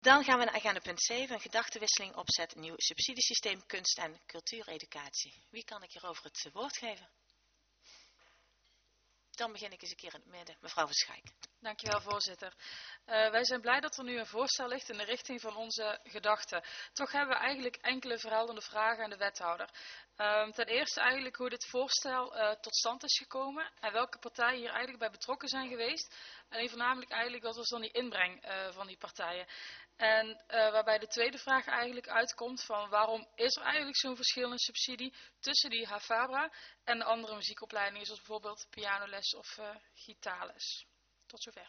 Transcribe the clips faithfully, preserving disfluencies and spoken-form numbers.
Dan gaan we naar agenda punt zeven, een gedachtenwisseling opzet nieuw subsidiesysteem kunst- en cultuureducatie. Wie kan ik hierover het woord geven? Dan begin ik eens een keer in het midden. Mevrouw Verschijk. Dankjewel, voorzitter. Uh, wij zijn blij dat er nu een voorstel ligt in de richting van onze gedachten. Toch hebben we eigenlijk enkele verhelderde vragen aan de wethouder. Uh, ten eerste eigenlijk hoe dit voorstel uh, tot stand is gekomen en welke partijen hier eigenlijk bij betrokken zijn geweest. En voornamelijk eigenlijk wat was dan die inbreng uh, van die partijen. En uh, waarbij de tweede vraag eigenlijk uitkomt van waarom is er eigenlijk zo'n verschil in subsidie tussen die Havabra en de andere muziekopleidingen zoals bijvoorbeeld pianoles of uh, gitaarles. Tot zover.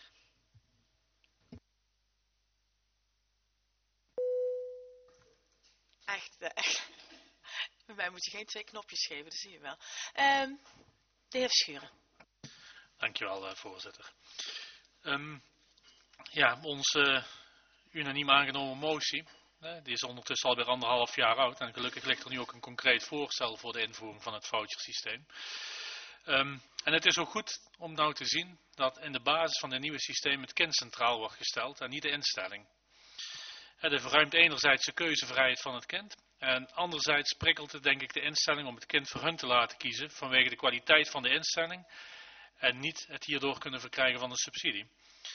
Echt, echt. Bij mij moet je geen twee knopjes geven, dat zie je wel. Um, de heer Schuren. Dankjewel, uh, voorzitter. Um, ja, onze uh, unaniem aangenomen motie, uh, die is ondertussen alweer anderhalf jaar oud. En gelukkig ligt er nu ook een concreet voorstel voor de invoering van het vouchersysteem. Um, en het is ook goed om nou te zien dat in de basis van het nieuwe systeem het kind centraal wordt gesteld en niet de instelling. Het verruimt enerzijds de keuzevrijheid van het kind en anderzijds prikkelt het denk ik de instelling om het kind voor hun te laten kiezen vanwege de kwaliteit van de instelling en niet het hierdoor kunnen verkrijgen van een subsidie.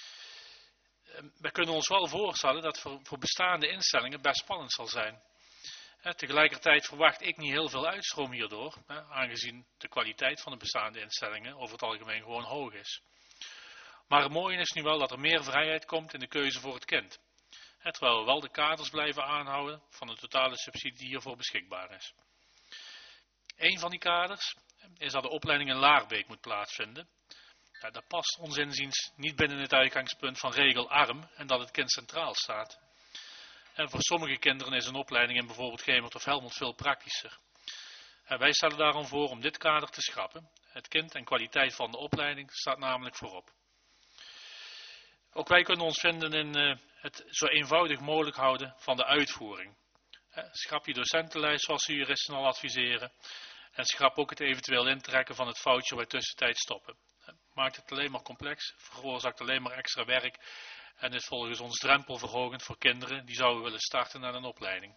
We kunnen ons wel voorstellen dat voor, voor bestaande instellingen best spannend zal zijn. Tegelijkertijd verwacht ik niet heel veel uitstroom hierdoor, aangezien de kwaliteit van de bestaande instellingen over het algemeen gewoon hoog is. Maar het mooie is nu wel dat er meer vrijheid komt in de keuze voor het kind. Terwijl we wel de kaders blijven aanhouden van de totale subsidie die hiervoor beschikbaar is. Een van die kaders is dat de opleiding in Laarbeek moet plaatsvinden. Ja, dat past ons inziens niet binnen het uitgangspunt van regelarm en dat het kind centraal staat. En voor sommige kinderen is een opleiding in bijvoorbeeld Gemert of Helmond veel praktischer. En wij stellen daarom voor om dit kader te schrappen. Het kind en kwaliteit van de opleiding staat namelijk voorop. Ook wij kunnen ons vinden in uh, het zo eenvoudig mogelijk houden van de uitvoering. Uh, schrap je docentenlijst zoals de juristen al adviseren. En schrap ook het eventueel intrekken van het voucher bij tussentijd stoppen. Uh, maakt het alleen maar complex, veroorzaakt alleen maar extra werk. En is volgens ons drempelverhogend voor kinderen die zouden willen starten aan een opleiding.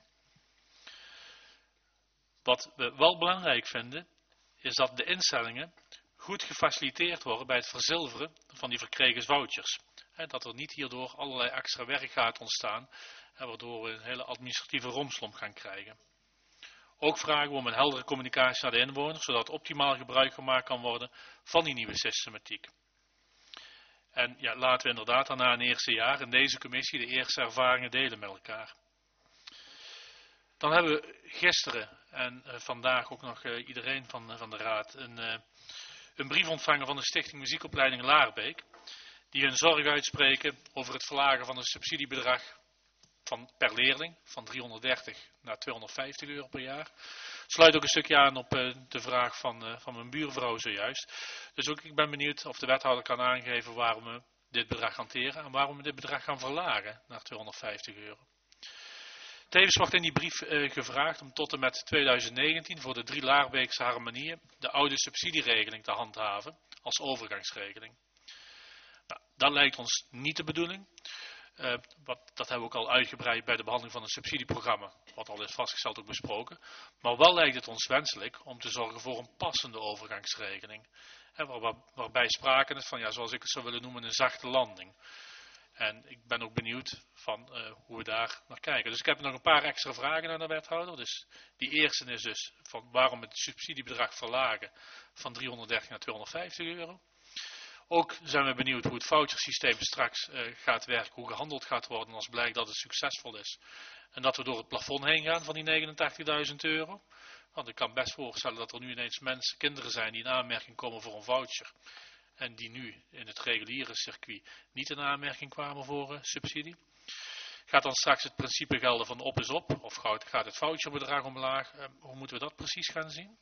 Wat we wel belangrijk vinden, is dat de instellingen goed gefaciliteerd worden bij het verzilveren van die verkregen vouchers. He, dat er niet hierdoor allerlei extra werk gaat ontstaan, he, waardoor we een hele administratieve romslomp gaan krijgen. Ook vragen we om een heldere communicatie naar de inwoners, zodat optimaal gebruik gemaakt kan worden van die nieuwe systematiek. En ja, laten we inderdaad daarna een eerste jaar in deze commissie de eerste ervaringen delen met elkaar. Dan hebben we gisteren en uh, vandaag ook nog uh, iedereen van, uh, van de raad een, uh, een brief ontvangen van de Stichting Muziekopleiding Laarbeek. Die hun zorg uitspreken over het verlagen van het subsidiebedrag van per leerling van driehonderddertig naar tweehonderdvijftig euro per jaar. Sluit ook een stukje aan op uh, de vraag van, uh, van mijn buurvrouw zojuist. Dus ook ik ben benieuwd of de wethouder kan aangeven waarom we dit bedrag hanteren en waarom we dit bedrag gaan verlagen naar tweehonderdvijftig euro. Tevens wordt in die brief uh, gevraagd om tot en met tweeduizend negentien voor de drie Laarbeekse harmonieën de oude subsidieregeling te handhaven als overgangsregeling. Nou, dat lijkt ons niet de bedoeling. Uh, wat, dat hebben we ook al uitgebreid bij de behandeling van het subsidieprogramma, wat al is vastgesteld ook besproken. Maar wel lijkt het ons wenselijk om te zorgen voor een passende overgangsregeling. He, waar, waar, waarbij sprake is van, ja, zoals ik het zou willen noemen, een zachte landing. En ik ben ook benieuwd van uh, hoe we daar naar kijken. Dus ik heb nog een paar extra vragen aan de wethouder. Dus die eerste is dus van waarom het subsidiebedrag verlagen van driehonderddertig naar tweehonderdvijftig euro. Ook zijn we benieuwd hoe het vouchersysteem straks uh, gaat werken, hoe gehandeld gaat worden als blijkt dat het succesvol is. En dat we door het plafond heen gaan van die negenentachtigduizend euro. Want ik kan best voorstellen dat er nu ineens mensen, kinderen zijn die in aanmerking komen voor een voucher. En die nu in het reguliere circuit niet in aanmerking kwamen voor uh, subsidie. Gaat dan straks het principe gelden van op is op? Of gaat het voucherbedrag omlaag? Uh, hoe moeten we dat precies gaan zien?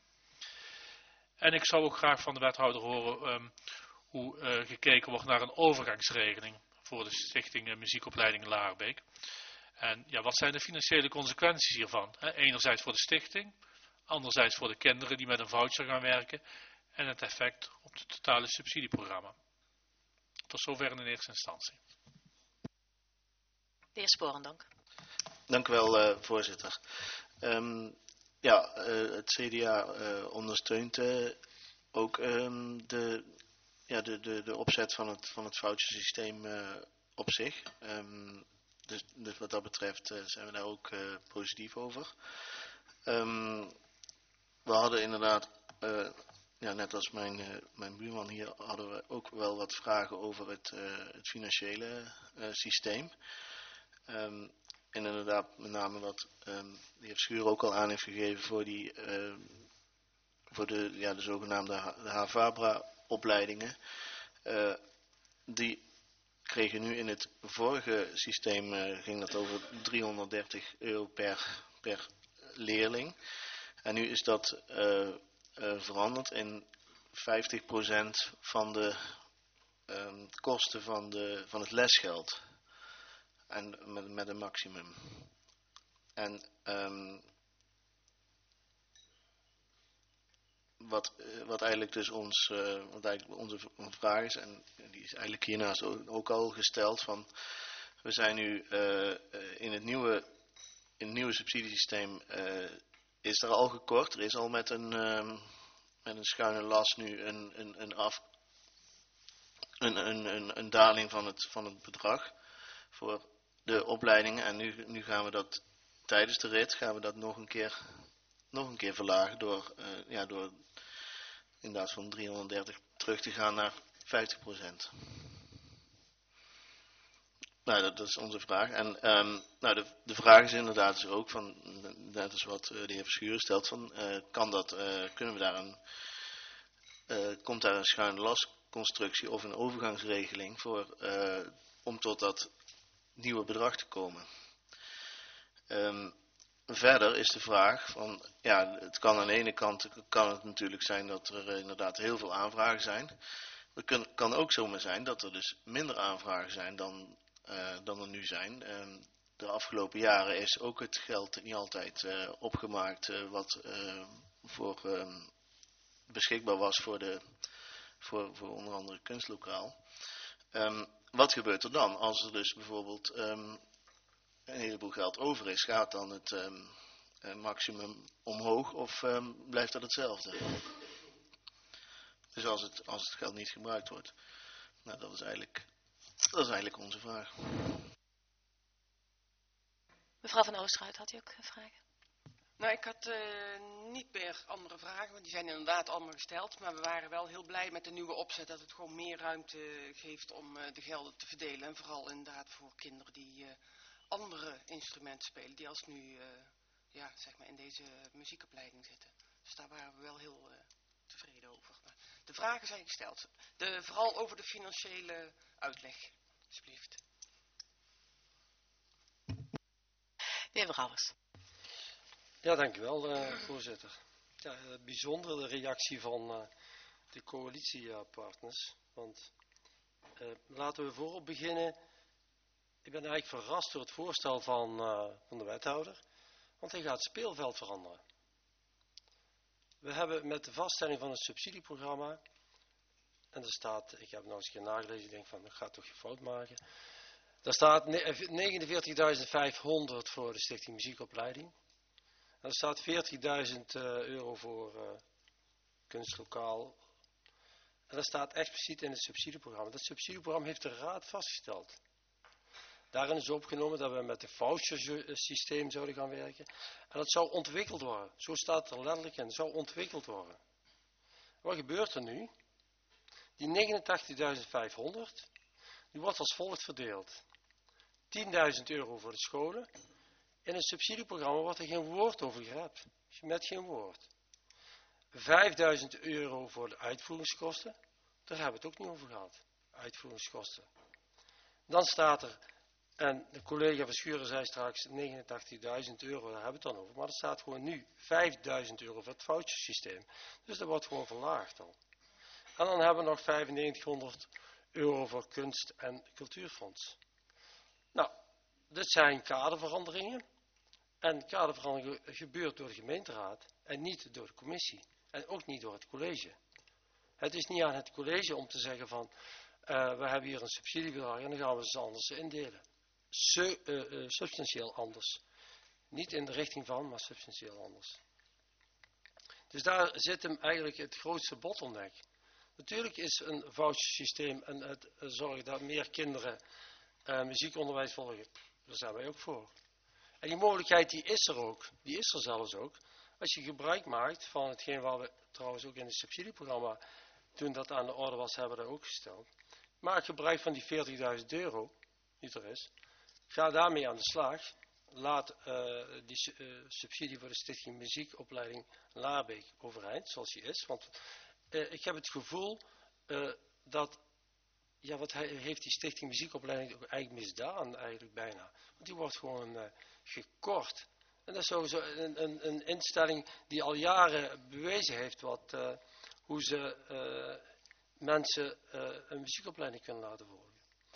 En ik zou ook graag van de wethouder horen um, hoe uh, gekeken wordt naar een overgangsregeling voor de Stichting uh, Muziekopleiding Laarbeek. En ja, wat zijn de financiële consequenties hiervan? He, enerzijds voor de stichting, anderzijds voor de kinderen die met een voucher gaan werken en het effect op het totale subsidieprogramma. Tot zover in de eerste instantie. De De heer Sporendonk. Dank u wel, uh, voorzitter. Um, ja, uh, het C D A uh, ondersteunt uh, ook um, de, ja, de, de, de opzet van het, van het vouchersysteem uh, op zich. Um, dus, dus wat dat betreft uh, zijn we daar ook uh, positief over. Um, we hadden inderdaad, uh, ja, net als mijn, uh, mijn buurman hier, hadden we ook wel wat vragen over het, uh, het financiële uh, systeem. Um, en inderdaad, met name wat um, de heer Schuur ook al aan heeft gegeven voor, die, uh, voor de, ja, de zogenaamde H V A B R A-opleidingen. Uh, die kregen nu in het vorige systeem, uh, ging dat over driehonderddertig euro per, per leerling. En nu is dat uh, uh, veranderd in vijftig procent van de um, kosten van, de, van het lesgeld. En met, met een maximum. En um, wat, wat eigenlijk dus ons, uh, wat eigenlijk onze vraag is, en die is eigenlijk hiernaast ook, ook al gesteld, van we zijn nu uh, in het nieuwe, in het nieuwe subsidiesysteem uh, is er al gekort. Er is al met een, um, met een schuine las nu een, een, een, af, een, een, een, een daling van het, van het bedrag voor de opleidingen. En nu, nu gaan we dat tijdens de rit gaan we dat nog een keer, nog een keer verlagen door, uh, ja, door inderdaad van driehonderddertig terug te gaan naar vijftig procent. Nou, dat, dat is onze vraag. En um, nou, de, de vraag is inderdaad dus ook van, net als wat uh, de heer Verschuren stelt, van uh, kan dat, uh, kunnen we daar een, uh, komt daar een schuine lasconstructie of een overgangsregeling voor, uh, om tot dat nieuwe bedrag te komen. Um, verder is de vraag van, ja, het kan aan de ene kant kan het natuurlijk zijn dat er uh, inderdaad heel veel aanvragen zijn. Het kan, kan ook zomaar zijn dat er dus minder aanvragen zijn dan, uh, dan er nu zijn. Um, de afgelopen jaren is ook het geld niet altijd uh, opgemaakt uh, wat uh, voor, um, beschikbaar was voor, de, voor, voor onder andere kunstlokaal. Um, wat gebeurt er dan als er dus bijvoorbeeld um, een heleboel geld over is? Gaat dan het um, maximum omhoog of um, blijft dat hetzelfde? Dus als het, als het geld niet gebruikt wordt. Nou, dat is eigenlijk, dat is eigenlijk onze vraag. Mevrouw van Oosterhout, had u ook vragen? Nou, ik had uh, niet meer andere vragen, want die zijn inderdaad allemaal gesteld. Maar we waren wel heel blij met de nieuwe opzet, dat het gewoon meer ruimte geeft om uh, de gelden te verdelen. En vooral inderdaad voor kinderen die uh, andere instrumenten spelen, die als nu uh, ja, zeg maar in deze muziekopleiding zitten. Dus daar waren we wel heel uh, tevreden over. Maar de vragen zijn gesteld. De, vooral over de financiële uitleg, alsjeblieft. De heer Brouwers. Ja, dank u wel, uh, voorzitter. Ja, uh, bijzonder de reactie van uh, de coalitiepartners. Want uh, laten we voorop beginnen. Ik ben eigenlijk verrast door het voorstel van, uh, van de wethouder. Want hij gaat het speelveld veranderen. We hebben met de vaststelling van het subsidieprogramma. En er staat, ik heb het nou eens een keer nagelezen, ik denk van, ik ga toch geen fout maken. Daar staat negenenveertigduizend vijfhonderd voor de Stichting Muziekopleiding. En er staat veertigduizend uh, euro voor uh, kunstlokaal. En dat staat expliciet in het subsidieprogramma. Dat subsidieprogramma heeft de raad vastgesteld. Daarin is opgenomen dat we met het vouchersysteem zouden gaan werken. En dat zou ontwikkeld worden. Zo staat het er letterlijk in. Het zou ontwikkeld worden. Wat gebeurt er nu? Die negenentachtigduizend vijfhonderd, die wordt als volgt verdeeld. tienduizend euro voor de scholen. In het subsidieprogramma wordt er geen woord over gerept. Met geen woord. vijfduizend euro voor de uitvoeringskosten. Daar hebben we het ook niet over gehad. Uitvoeringskosten. Dan staat er, en de collega van Schuren zei straks negenentachtigduizend euro, daar hebben we het dan over. Maar er staat gewoon nu vijfduizend euro voor het vouchersysteem. Dus dat wordt gewoon verlaagd al. En dan hebben we nog vijfennegentighonderd euro voor kunst- en cultuurfonds. Nou, dit zijn kaderveranderingen. En kaderverandering gebeurt door de gemeenteraad en niet door de commissie. En ook niet door het college. Het is niet aan het college om te zeggen van, uh, we hebben hier een subsidiebedrag en dan gaan we ze anders indelen. su uh, uh, substantieel anders. Niet in de richting van, maar substantieel anders. Dus daar zit hem eigenlijk het grootste bottleneck. Natuurlijk is een vouchersysteem en het uh, zorgen dat meer kinderen uh, muziekonderwijs volgen, daar zijn wij ook voor. En die mogelijkheid die is er ook, die is er zelfs ook. Als je gebruik maakt van hetgeen waar we trouwens ook in het subsidieprogramma, toen dat aan de orde was, hebben we dat ook gesteld. Maak gebruik van die veertigduizend euro, die er is. Ga daarmee aan de slag. Laat uh, die uh, subsidie voor de Stichting Muziekopleiding Laarbeek overeind, zoals die is. Want uh, ik heb het gevoel uh, dat, ja, wat hij, heeft die Stichting Muziekopleiding ook eigenlijk misdaan, eigenlijk bijna. Want die wordt gewoon uh, gekort. En dat is sowieso een, een, een instelling die al jaren bewezen heeft wat, uh, hoe ze uh, mensen uh, een muziekopleiding kunnen laten volgen.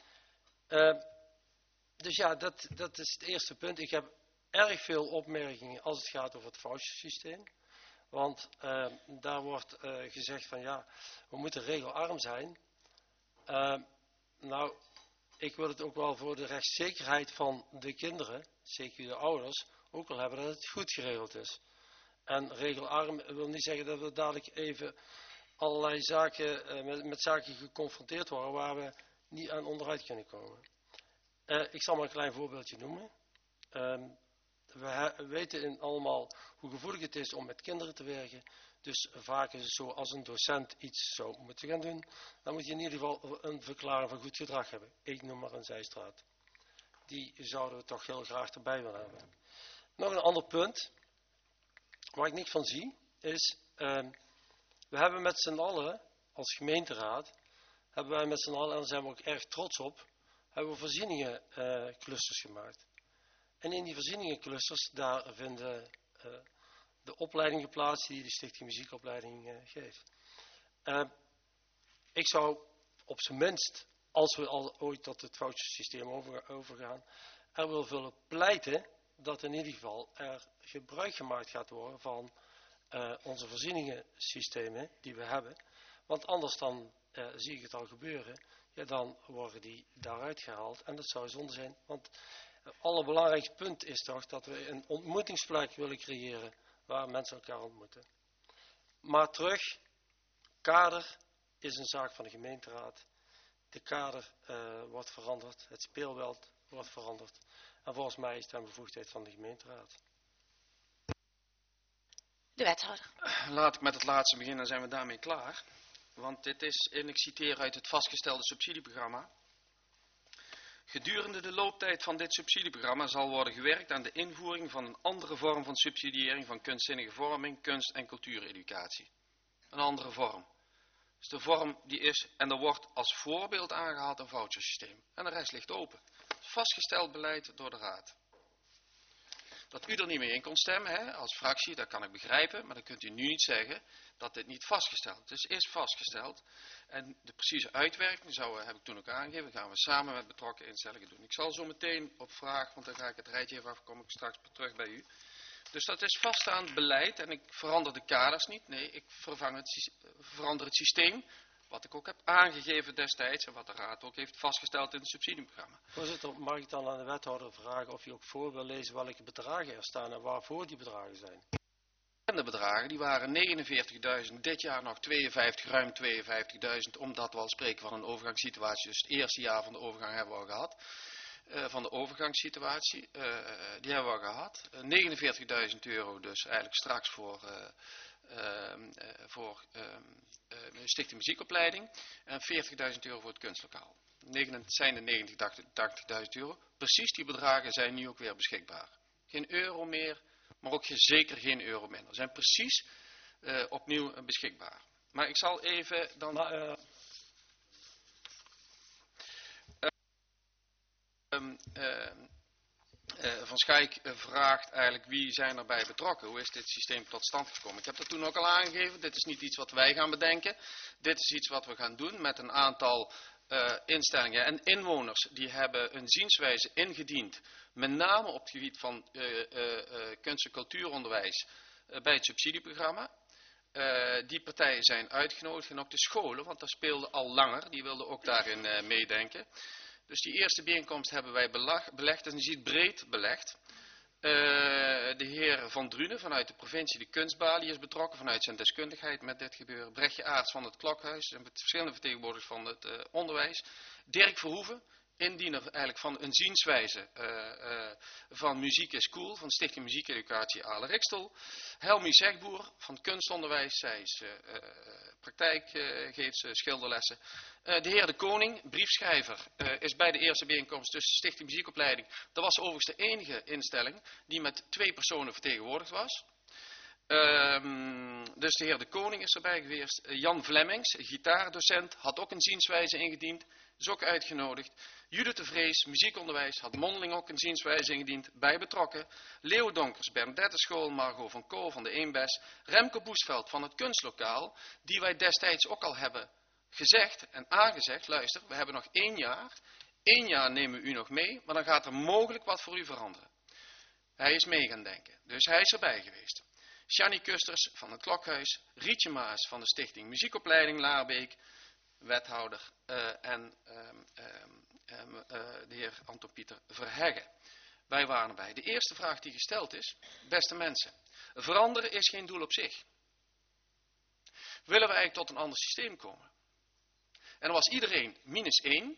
Uh, dus ja, dat, dat is het eerste punt. Ik heb erg veel opmerkingen als het gaat over het vouchersysteem. Want uh, daar wordt uh, gezegd van ja, we moeten regelarm zijn. Uh, nou, ik wil het ook wel voor de rechtszekerheid van de kinderen, zeker de ouders, ook al hebben dat het goed geregeld is. En regelarm wil niet zeggen dat we dadelijk even allerlei zaken, uh, met, met zaken geconfronteerd worden waar we niet aan onderuit kunnen komen. Uh, ik zal maar een klein voorbeeldje noemen. Um, we weten in allemaal hoe gevoelig het is om met kinderen te werken. Dus vaak is het zo, als een docent iets zou moeten gaan doen, dan moet je in ieder geval een verklaring van goed gedrag hebben. Ik noem maar een zijstraat. Die zouden we toch heel graag erbij willen hebben. Nog een ander punt, waar ik niks van zie, is, um, we hebben met z'n allen, als gemeenteraad, hebben wij met z'n allen, en daar zijn we ook erg trots op, hebben we voorzieningenclusters uh, gemaakt. En in die voorzieningenclusters, daar vinden uh, de opleidingen plaats die de Stichting Muziekopleiding uh, geeft. Uh, ik zou op zijn minst, als we al ooit tot het vouchersysteem over, overgaan, er wil willen pleiten dat in ieder geval er gebruik gemaakt gaat worden van uh, onze voorzieningensystemen die we hebben. Want anders dan uh, zie ik het al gebeuren. Ja, dan worden die daaruit gehaald. En dat zou zonde zijn, want het allerbelangrijkste punt is toch dat we een ontmoetingsplek willen creëren waar mensen elkaar ontmoeten. Maar terug, kader is een zaak van de gemeenteraad. De kader uh, wordt veranderd, het speelveld wordt veranderd. En volgens mij is het een bevoegdheid van de gemeenteraad. De wethouder. Laat ik met het laatste beginnen, dan zijn we daarmee klaar. Want dit is, en ik citeer uit het vastgestelde subsidieprogramma. Gedurende de looptijd van dit subsidieprogramma zal worden gewerkt aan de invoering van een andere vorm van subsidiëring van kunstzinnige vorming, kunst- en cultuureducatie. Een andere vorm. Dus de vorm die is, en er wordt als voorbeeld aangehaald een vouchersysteem. En de rest ligt open. Vastgesteld beleid door de raad. Dat u er niet mee in kon stemmen, hè, als fractie, dat kan ik begrijpen, maar dan kunt u nu niet zeggen dat dit niet vastgesteld is. Het is vastgesteld en de precieze uitwerking, zou, heb ik toen ook aangegeven, gaan we samen met betrokken instellingen doen. Ik zal zo meteen op vraag, want dan ga ik het rijtje even af, kom ik straks terug bij u. Dus dat is vaststaand beleid en ik verander de kaders niet, nee, ik vervang het, verander het systeem. Wat ik ook heb aangegeven destijds en wat de raad ook heeft vastgesteld in het subsidieprogramma. Voorzitter, mag ik dan aan de wethouder vragen of u ook voor wil lezen welke bedragen er staan en waarvoor die bedragen zijn? De bedragen die waren negenenveertigduizend, dit jaar nog tweeënvijftig, ruim tweeënvijftigduizend, omdat we al spreken van een overgangssituatie. Dus het eerste jaar van de overgang hebben we al gehad. Uh, van de overgangssituatie, uh, die hebben we al gehad. Uh, negenenveertigduizend euro dus eigenlijk straks voor... Uh, Uh, uh, voor uh, uh, Stichting Muziekopleiding en veertigduizend euro voor het kunstlokaal. Het zijn de negentigduizend euro. Precies die bedragen zijn nu ook weer beschikbaar. Geen euro meer, maar ook zeker geen euro minder. Ze zijn precies uh, opnieuw uh, beschikbaar. Maar ik zal even dan... Maar, uh... Uh, um, uh, Uh, Van Schaik uh, vraagt eigenlijk wie zijn erbij betrokken, hoe is dit systeem tot stand gekomen. Ik heb dat toen ook al aangegeven, dit is niet iets wat wij gaan bedenken, dit is iets wat we gaan doen met een aantal uh, instellingen en inwoners die hebben een zienswijze ingediend, met name op het gebied van uh, uh, uh, kunst- en cultuuronderwijs uh, bij het subsidieprogramma. Uh, die partijen zijn uitgenodigd en ook de scholen, want daar speelden al langer, die wilden ook daarin uh, meedenken. Dus die eerste bijeenkomst hebben wij belag, belegd, en je ziet breed belegd. Uh, de heer Van Drunen vanuit de provincie de kunstbalie is betrokken vanuit zijn deskundigheid met dit gebeuren. Brechtje Aarts van het Klokhuis en verschillende vertegenwoordigers van het uh, onderwijs. Dirk Verhoeven, indiener eigenlijk van een zienswijze uh, uh, van Muziek is Cool, van Stichting Muziekeducatie Ale Rikstel. Helmi Zegboer van het kunstonderwijs, zij is uh, uh, praktijk, uh, geeft ze schilderlessen. Uh, de heer De Koning, briefschrijver, uh, is bij de eerste bijeenkomst tussen Stichting Muziekopleiding. Dat was overigens de enige instelling die met twee personen vertegenwoordigd was. Um, dus de heer De Koning is erbij geweest. Uh, Jan Vlemmings, gitaardocent, had ook een zienswijze ingediend, is ook uitgenodigd. Judith de Vrees, muziekonderwijs, had mondeling ook een zienswijze ingediend, bij betrokken. Leo Donkers, Bernadette School, Margot van Kool van de Eembes. Remke Boesveld van het kunstlokaal, die wij destijds ook al hebben gezegd en aangezegd, luister, we hebben nog één jaar, één jaar nemen we u nog mee, maar dan gaat er mogelijk wat voor u veranderen. Hij is mee gaan denken, dus hij is erbij geweest. Shani Kusters van het Klokhuis, Rietje Maas van de Stichting Muziekopleiding Laarbeek, wethouder, uh, en um, um, um, uh, de heer Anton Pieter Verheggen. Wij waren erbij. De eerste vraag die gesteld is, beste mensen, veranderen is geen doel op zich. Willen we eigenlijk tot een ander systeem komen? En dan was iedereen minus één.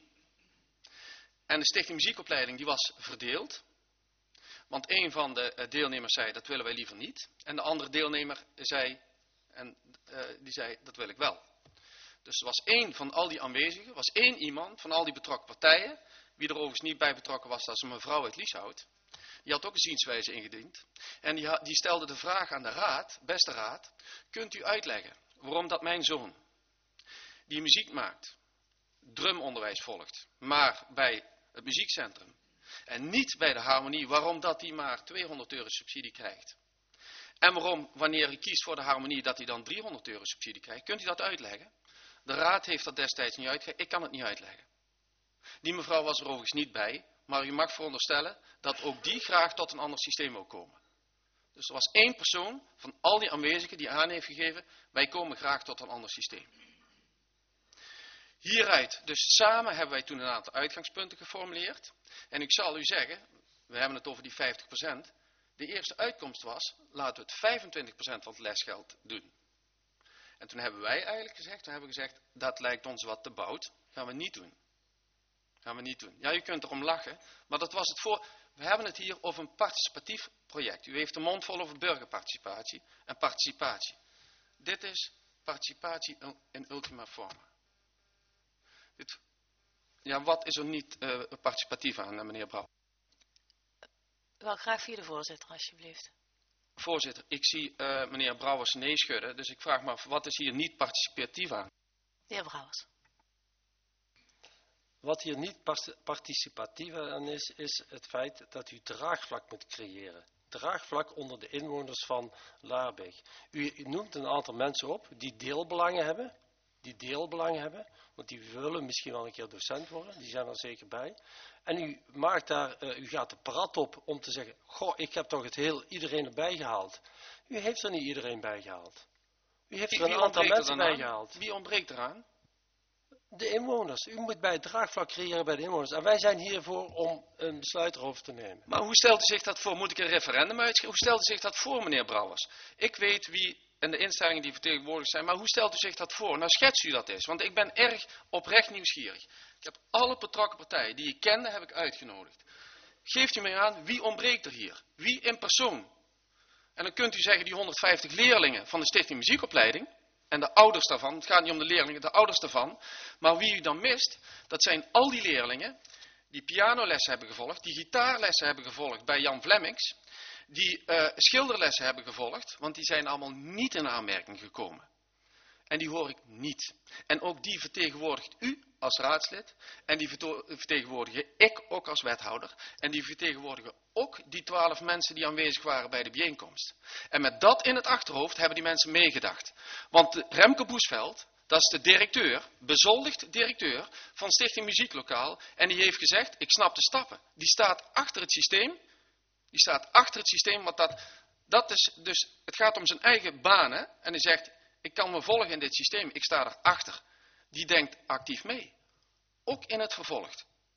En de Stichting Muziekopleiding die was verdeeld. Want een van de deelnemers zei, dat willen wij liever niet. En de andere deelnemer zei, en, uh, die zei, dat wil ik wel. Dus er was één van al die aanwezigen, was één iemand van al die betrokken partijen. Wie er overigens niet bij betrokken was, dat is een mevrouw uit Lieshout. Die had ook een zienswijze ingediend. En die, die stelde de vraag aan de raad, beste raad, kunt u uitleggen waarom dat mijn zoon, die muziek maakt, drumonderwijs volgt, maar bij het muziekcentrum en niet bij de harmonie, waarom dat hij maar tweehonderd euro subsidie krijgt. En waarom, wanneer hij kiest voor de harmonie, dat hij dan driehonderd euro subsidie krijgt. Kunt u dat uitleggen? De raad heeft dat destijds niet uitgelegd. Ik kan het niet uitleggen. Die mevrouw was er overigens niet bij, maar u mag veronderstellen dat ook die graag tot een ander systeem wil komen. Dus er was één persoon van al die aanwezigen die aan heeft gegeven, wij komen graag tot een ander systeem. Hieruit, dus samen hebben wij toen een aantal uitgangspunten geformuleerd. En ik zal u zeggen, we hebben het over die vijftig procent. De eerste uitkomst was, laten we het vijfentwintig procent van het lesgeld doen. En toen hebben wij eigenlijk gezegd, we hebben gezegd, dat lijkt ons wat te bout. Gaan we niet doen. Gaan we niet doen. Ja, u kunt erom lachen, maar dat was het voor. We hebben het hier over een participatief project. U heeft de mond vol over burgerparticipatie en participatie. Dit is participatie in ultima forma. Dit, ja, wat is er niet uh, participatief aan, meneer Brouw? Wel graag via de voorzitter, alsjeblieft. Voorzitter, ik zie uh, meneer Brouwers nee schudden, dus ik vraag me af, wat is hier niet participatief aan? De heer Brouwers. Wat hier niet participatief aan is, is het feit dat u draagvlak moet creëren. Draagvlak onder de inwoners van Laarbeek. U, u noemt een aantal mensen op die deelbelangen hebben. Die deelbelangen hebben, want die willen misschien wel een keer docent worden. Die zijn er zeker bij. En u maakt daar, uh, u gaat de prat op om te zeggen, goh, ik heb toch het heel iedereen erbij gehaald. U heeft er niet iedereen bij gehaald. U heeft er een aantal mensen bij gehaald. Wie ontbreekt eraan? De inwoners. U moet bij het draagvlak creëren bij de inwoners. En wij zijn hiervoor om een besluit erover te nemen. Maar hoe stelt u zich dat voor? Moet ik een referendum uitschrijven? Hoe stelt u zich dat voor, meneer Brouwers? Ik weet wie en de instellingen die vertegenwoordigd zijn, maar hoe stelt u zich dat voor? Nou, schets u dat eens, want ik ben erg oprecht nieuwsgierig. Ik heb alle betrokken partijen die ik kende, heb ik uitgenodigd. Geeft u mij aan, wie ontbreekt er hier? Wie in persoon? En dan kunt u zeggen, die honderdvijftig leerlingen van de Stichting Muziekopleiding, en de ouders daarvan, het gaat niet om de leerlingen, de ouders daarvan, maar wie u dan mist, dat zijn al die leerlingen die pianolessen hebben gevolgd, die gitaarlessen hebben gevolgd bij Jan Vlemmings, die uh, schilderlessen hebben gevolgd, want die zijn allemaal niet in aanmerking gekomen. En die hoor ik niet. En ook die vertegenwoordigt u als raadslid, en die vertegenwoordigen ik ook als wethouder, en die vertegenwoordigen ook die twaalf mensen die aanwezig waren bij de bijeenkomst. En met dat in het achterhoofd hebben die mensen meegedacht. Want Remke Boesveld, dat is de directeur, bezoldigd directeur van Stichting Muzieklokaal, en die heeft gezegd, ik snap de stappen. Die staat achter het systeem, die staat achter het systeem, want dat, dat is dus, het gaat om zijn eigen banen, en hij zegt, ik kan me volgen in dit systeem, ik sta erachter. Die denkt actief mee. Ook in het vervolg.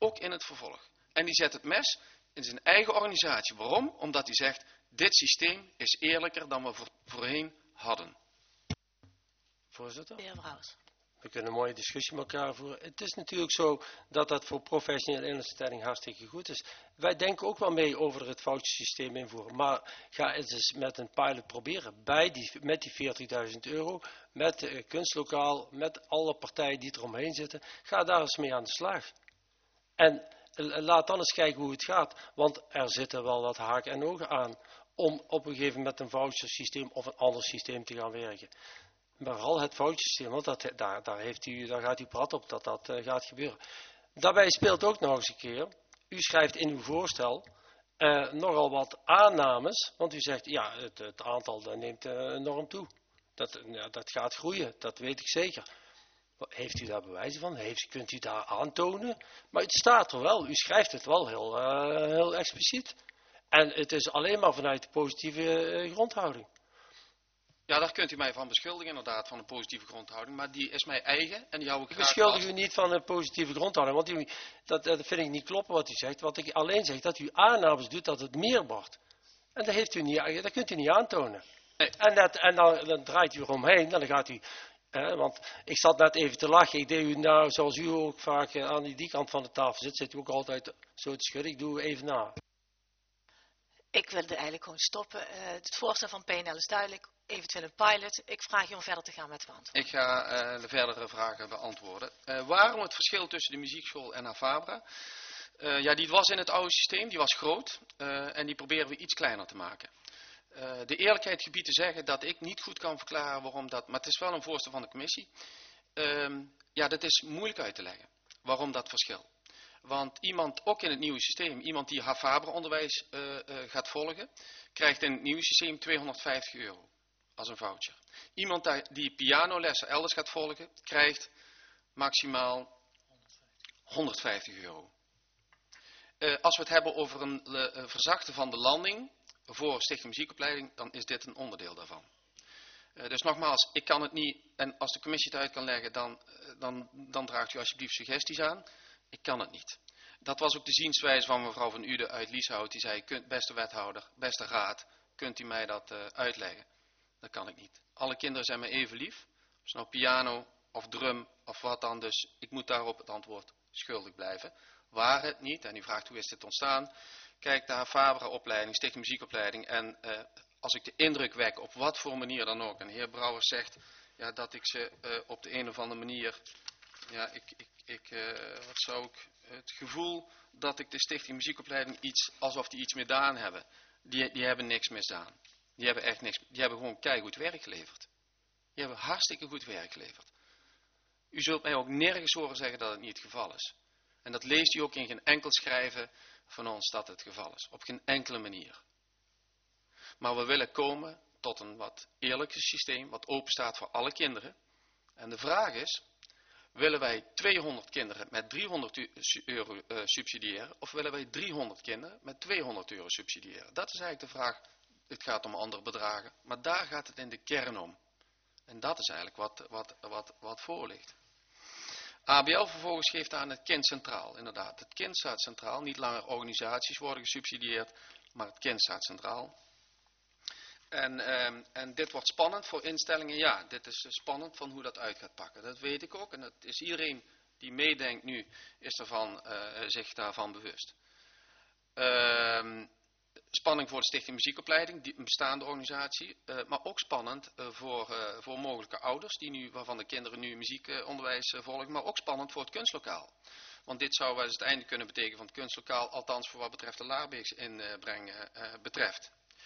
ook in het vervolg. En die zet het mes in zijn eigen organisatie. Waarom? Omdat hij zegt, dit systeem is eerlijker dan we voorheen hadden. Voorzitter? De heer Brouwers. We kunnen een mooie discussie met elkaar voeren. Het is natuurlijk zo dat dat voor professionele instelling hartstikke goed is. Wij denken ook wel mee over het vouchersysteem invoeren. Maar ga het eens met een pilot proberen. Bij die, met die veertigduizend euro, met het kunstlokaal, met alle partijen die eromheen zitten. Ga daar eens mee aan de slag. En laat dan eens kijken hoe het gaat. Want er zitten wel wat haken en ogen aan om op een gegeven moment een vouchersysteem of een ander systeem te gaan werken. Maar vooral het vouchersysteem, want dat, daar, daar, heeft u, daar gaat u prat op dat dat uh, gaat gebeuren. Daarbij speelt ook nog eens een keer, u schrijft in uw voorstel uh, nogal wat aannames, want u zegt, ja, het, het aantal dat neemt uh, enorm toe. Dat, uh, dat gaat groeien, dat weet ik zeker. Heeft u daar bewijzen van? Heeft, kunt u daar aantonen? Maar het staat er wel, u schrijft het wel heel, uh, heel expliciet. En het is alleen maar vanuit de positieve uh, grondhouding. Ja, daar kunt u mij van beschuldigen, inderdaad, van een positieve grondhouding. Maar die is mij eigen en die hou ik Ik graag beschuldig vast. u niet van een positieve grondhouding, want u, dat, dat vind ik niet kloppen wat u zegt. Wat ik alleen zeg, dat u aannames doet dat het meer wordt. En dat, heeft u niet, dat kunt u niet aantonen. Nee. En, dat, en dan, dan draait u eromheen, dan gaat u... Eh, want ik zat net even te lachen. Ik deed u nou, zoals u ook vaak eh, aan die, die kant van de tafel zit, zit u ook altijd zo te schudden. Ik doe even na. Ik wilde eigenlijk gewoon stoppen. Uh, het voorstel van P N L is duidelijk. Eventueel een pilot. Ik vraag je om verder te gaan met beantwoorden. Ik ga uh, de verdere vragen beantwoorden. Uh, waarom het verschil tussen de muziekschool en Havabra? Uh, ja, die was in het oude systeem, die was groot. Uh, en die proberen we iets kleiner te maken. Uh, de eerlijkheid gebied te zeggen dat ik niet goed kan verklaren waarom dat... Maar het is wel een voorstel van de commissie. Uh, ja, dat is moeilijk uit te leggen. Waarom dat verschil? Want iemand, ook in het nieuwe systeem, iemand die Havabra-onderwijs uh, uh, gaat volgen, krijgt in het nieuwe systeem tweehonderdvijftig euro als een voucher. Iemand die pianolessen elders gaat volgen, krijgt maximaal honderdvijftig euro. Uh, als we het hebben over een uh, verzachten van de landing voor Stichting Muziekopleiding, dan is dit een onderdeel daarvan. Uh, dus nogmaals, ik kan het niet, en als de commissie het uit kan leggen, dan, uh, dan, dan draagt u alsjeblieft suggesties aan. Ik kan het niet. Dat was ook de zienswijze van mevrouw Van Uden uit Lieshout. Die zei, kunt, beste wethouder, beste raad, kunt u mij dat uh, uitleggen? Dat kan ik niet. Alle kinderen zijn me even lief. Of het nou piano of drum of wat dan. Dus ik moet daarop het antwoord schuldig blijven. Waar het niet, en u vraagt hoe is dit ontstaan. Kijk, de Havabra-opleiding, Stichting Muziekopleiding. En uh, als ik de indruk wek, op wat voor manier dan ook. En de heer Brouwers zegt ja, dat ik ze uh, op de een of andere manier... Ja, ik, ik, ik uh, wat zou ik, het gevoel dat ik de Stichting Muziekopleiding iets, alsof die iets misdaan hebben. Die, die hebben niks misdaan. Die hebben echt niks, die hebben gewoon keigoed werk geleverd. Die hebben hartstikke goed werk geleverd. U zult mij ook nergens horen zeggen dat het niet het geval is. En dat leest u ook in geen enkel schrijven van ons dat het geval is. Op geen enkele manier. Maar we willen komen tot een wat eerlijker systeem, wat open staat voor alle kinderen. En de vraag is, willen wij tweehonderd kinderen met driehonderd euro uh, subsidiëren of willen wij driehonderd kinderen met tweehonderd euro subsidiëren? Dat is eigenlijk de vraag. Het gaat om andere bedragen, maar daar gaat het in de kern om. En dat is eigenlijk wat, wat, wat, wat voor ligt. A B L vervolgens geeft aan het kind centraal. Inderdaad, het kind staat centraal. Niet langer organisaties worden gesubsidieerd, maar het kind staat centraal. En, um, en dit wordt spannend voor instellingen. Ja, dit is spannend van hoe dat uit gaat pakken. Dat weet ik ook. En dat is iedereen die meedenkt nu, is ervan, uh, zich daarvan bewust. Um, spanning voor de Stichting Muziekopleiding, die, een bestaande organisatie. Uh, maar ook spannend uh, voor, uh, voor mogelijke ouders, die nu, waarvan de kinderen nu muziekonderwijs uh, volgen. Maar ook spannend voor het kunstlokaal. Want dit zou wel eens het einde kunnen betekenen van het kunstlokaal. Althans voor wat betreft de Laarbeeks inbreng uh, uh, betreft.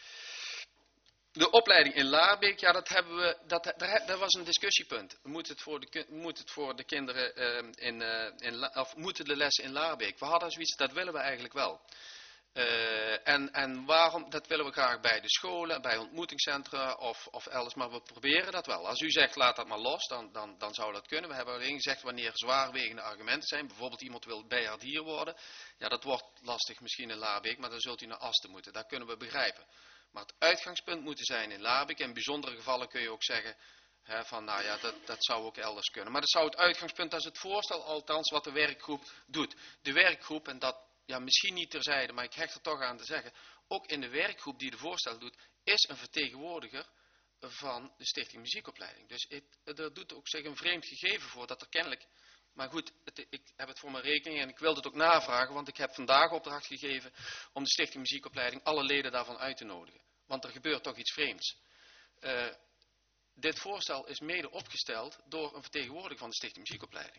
De opleiding in Laarbeek, ja, dat hebben we, dat, dat, dat was een discussiepunt. Moet het voor de, moet het voor de kinderen uh, in, uh, in, of moeten de lessen in Laarbeek? We hadden zoiets, dat willen we eigenlijk wel. Uh, en, en waarom, dat willen we graag bij de scholen, bij ontmoetingscentra of, of elders, maar we proberen dat wel. Als u zegt, laat dat maar los, dan, dan, dan zou dat kunnen. We hebben alleen gezegd, wanneer zwaarwegende argumenten zijn, bijvoorbeeld iemand wil bijaardier worden, ja, dat wordt lastig misschien in Laarbeek, maar dan zult u naar Asten moeten. Dat kunnen we begrijpen. Maar het uitgangspunt moet zijn in Laarbeek. En in bijzondere gevallen kun je ook zeggen, He, van nou ja, dat, dat zou ook elders kunnen. Maar dat zou het uitgangspunt, dat is het voorstel, althans wat de werkgroep doet. De werkgroep, en dat ja, misschien niet terzijde, maar ik hecht er toch aan te zeggen, ook in de werkgroep die de voorstel doet, is een vertegenwoordiger van de Stichting Muziekopleiding. Dus het, er doet ook zich een vreemd gegeven voor dat er kennelijk, maar goed, het, ik heb het voor mijn rekening en ik wil het ook navragen, want ik heb vandaag opdracht gegeven om de Stichting Muziekopleiding alle leden daarvan uit te nodigen. Want er gebeurt toch iets vreemds. Uh, dit voorstel is mede opgesteld door een vertegenwoordiger van de Stichting Muziekopleiding.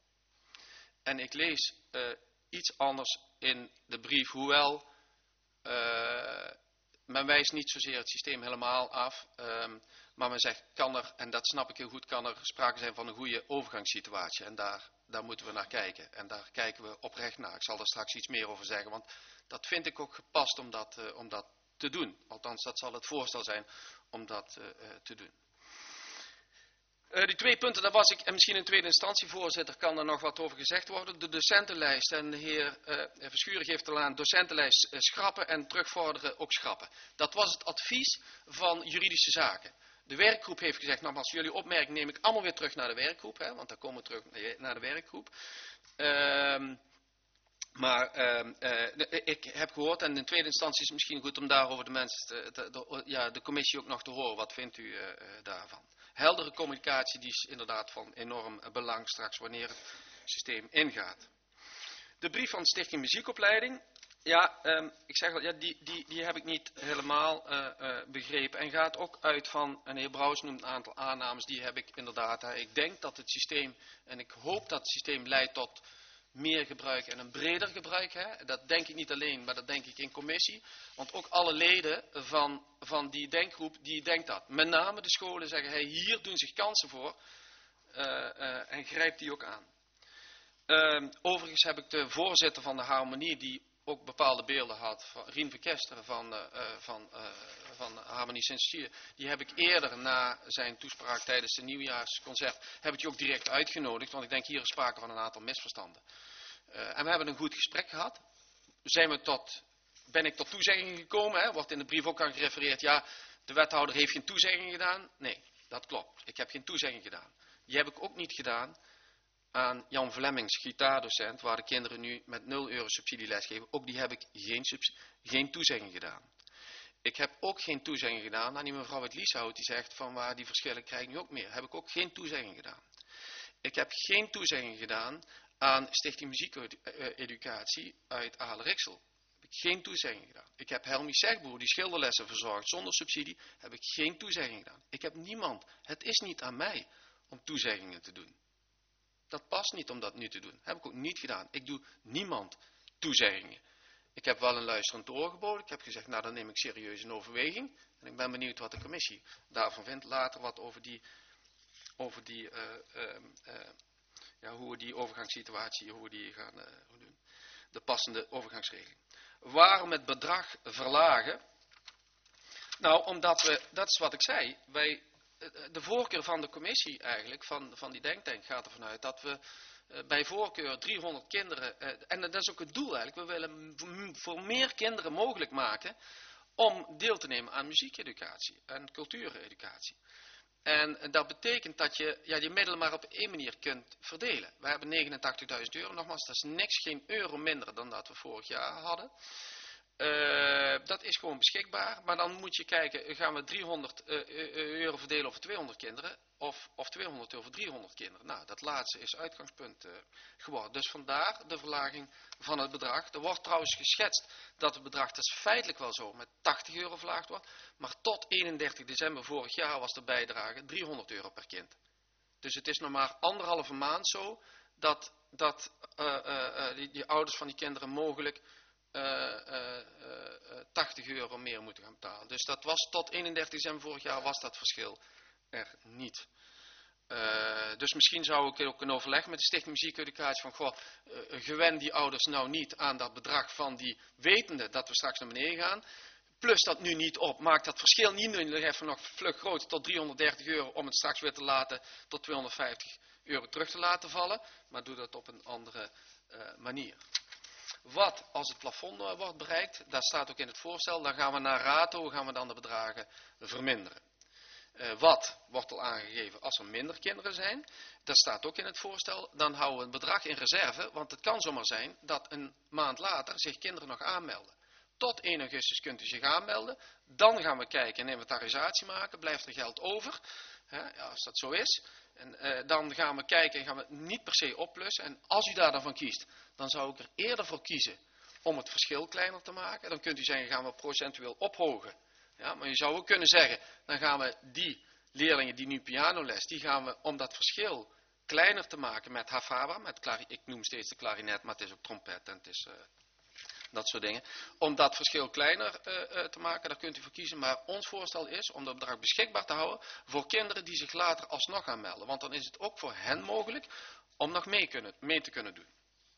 En ik lees uh, iets anders in de brief, hoewel uh, men wijst niet zozeer het systeem helemaal af, um, maar men zegt, kan er, en dat snap ik heel goed, kan er sprake zijn van een goede overgangssituatie. En daar, daar moeten we naar kijken. En daar kijken we oprecht naar. Ik zal er straks iets meer over zeggen, want dat vind ik ook gepast om dat, uh, om dat te doen. Althans, dat zal het voorstel zijn om dat uh, uh, te doen. Uh, die twee punten, daar was ik, en misschien in tweede instantie, voorzitter, kan er nog wat over gezegd worden. De docentenlijst, en de heer uh, Verschuren geeft al aan, docentenlijst uh, schrappen en terugvorderen ook schrappen. Dat was het advies van juridische zaken. De werkgroep heeft gezegd, nou, als jullie opmerking neem ik allemaal weer terug naar de werkgroep, hè, want dan komen we terug naar de werkgroep. Uh, Maar uh, uh, ik heb gehoord, en in tweede instantie is het misschien goed om daarover de mensen, te, de, de, ja, de commissie ook nog te horen. Wat vindt u uh, uh, daarvan? Heldere communicatie, die is inderdaad van enorm belang straks wanneer het systeem ingaat. De brief van de Stichting Muziekopleiding, ja, um, ik zeg al, ja, die, die, die heb ik niet helemaal uh, uh, begrepen. En gaat ook uit van, en de heer Brouwers noemt een aantal aannames, die heb ik inderdaad. Uh, ik denk dat het systeem, en ik hoop dat het systeem leidt tot meer gebruik en een breder gebruik. Hè? Dat denk ik niet alleen, maar dat denk ik in commissie. Want ook alle leden van, van die denkgroep, die denkt dat. Met name de scholen zeggen, hey, hier doen zich kansen voor. Uh, uh, en grijpt die ook aan. Uh, overigens heb ik de voorzitter van de Harmonie, die ook bepaalde beelden had, van Rien Verkesteren van, uh, van, uh, van Harmonie Sint-Cecilie, die heb ik eerder na zijn toespraak tijdens het nieuwjaarsconcert, heb ik die ook direct uitgenodigd, want ik denk hier is sprake van een aantal misverstanden. Uh, en we hebben een goed gesprek gehad. Zijn we tot, ben ik tot toezeggingen gekomen, hè? Wordt in de brief ook aan gerefereerd, ja, de wethouder heeft geen toezegging gedaan. Nee, dat klopt. Ik heb geen toezegging gedaan. Die heb ik ook niet gedaan aan Jan Vlemmings, gitaardocent, waar de kinderen nu met nul euro subsidieles geven. Ook die heb ik geen, geen toezegging gedaan. Ik heb ook geen toezegging gedaan aan die mevrouw uit Lieshout, die zegt van waar die verschillen krijg ik nu ook meer. Heb ik ook geen toezegging gedaan. Ik heb geen toezegging gedaan aan Stichting Muziekeducatie uit Aalen-Riksel. Heb ik geen toezegging gedaan. Ik heb Helmi Segboer, die schilderlessen verzorgt zonder subsidie, heb ik geen toezegging gedaan. Ik heb niemand. Het is niet aan mij om toezeggingen te doen. Dat past niet om dat nu te doen. Heb ik ook niet gedaan. Ik doe niemand toezeggingen. Ik heb wel een luisterend oor geboden. Ik heb gezegd, nou dan neem ik serieus in overweging. En ik ben benieuwd wat de commissie daarvan vindt. Later wat over die, over die, uh, uh, uh, ja, hoe we die overgangssituatie, hoe we die gaan uh, doen. De passende overgangsregeling. Waarom het bedrag verlagen? Nou, omdat we, dat is wat ik zei, wij... De voorkeur van de commissie eigenlijk, van, van die denktank gaat ervan uit dat we uh, bij voorkeur driehonderd kinderen, uh, en dat is ook het doel eigenlijk, we willen voor meer kinderen mogelijk maken om deel te nemen aan muziekeducatie en cultuureducatie. En uh, dat betekent dat je ja, die middelen maar op één manier kunt verdelen. We hebben negenentachtigduizend euro, nogmaals, dat is niks, geen euro minder dan dat we vorig jaar hadden. Uh, dat is gewoon beschikbaar, maar dan moet je kijken, gaan we driehonderd euro verdelen over tweehonderd kinderen of, of tweehonderd over driehonderd kinderen. Nou, dat laatste is uitgangspunt uh, geworden. Dus vandaar de verlaging van het bedrag. Er wordt trouwens geschetst dat het bedrag, dat is feitelijk wel zo, met tachtig euro verlaagd wordt, maar tot eenendertig december vorig jaar was de bijdrage driehonderd euro per kind. Dus het is nog maar anderhalve maand zo dat, dat uh, uh, uh, die, die ouders van die kinderen mogelijk Uh, uh, uh, tachtig euro meer moeten gaan betalen. Dus dat was tot eenendertig december vorig jaar was dat verschil er niet. Uh, dus misschien zou ik ook een overleg met de Stichting Muziekeducatie van, goh, uh, gewend die ouders nou niet aan dat bedrag van die wetende dat we straks naar beneden gaan. Plus dat nu niet op. Maakt dat verschil niet nog even nog vlug groter tot driehonderddertig euro om het straks weer te laten tot tweehonderdvijftig euro terug te laten vallen. Maar doe dat op een andere uh, manier. Wat als het plafond uh, wordt bereikt, dat staat ook in het voorstel, dan gaan we naar rato, gaan we dan de bedragen verminderen. Uh, wat wordt al aangegeven als er minder kinderen zijn. Dat staat ook in het voorstel. Dan houden we een bedrag in reserve. Want het kan zomaar zijn dat een maand later zich kinderen nog aanmelden. Tot één augustus kunt u zich aanmelden. Dan gaan we kijken en inventarisatie maken. Blijft er geld over? Hè, ja, als dat zo is. En, uh, dan gaan we kijken en gaan we het niet per se oplossen. En als u daar dan van kiest, dan zou ik er eerder voor kiezen om het verschil kleiner te maken. Dan kunt u zeggen, gaan we procentueel ophogen. Ja, maar je zou ook kunnen zeggen, dan gaan we die leerlingen die nu pianoles, die gaan we om dat verschil kleiner te maken met Havabra, met klari, ik noem steeds de klarinet, maar het is ook trompet en het is uh, dat soort dingen. Om dat verschil kleiner uh, uh, te maken, daar kunt u voor kiezen. Maar ons voorstel is om dat bedrag beschikbaar te houden voor kinderen die zich later alsnog aanmelden. Want dan is het ook voor hen mogelijk om nog mee, kunnen, mee te kunnen doen.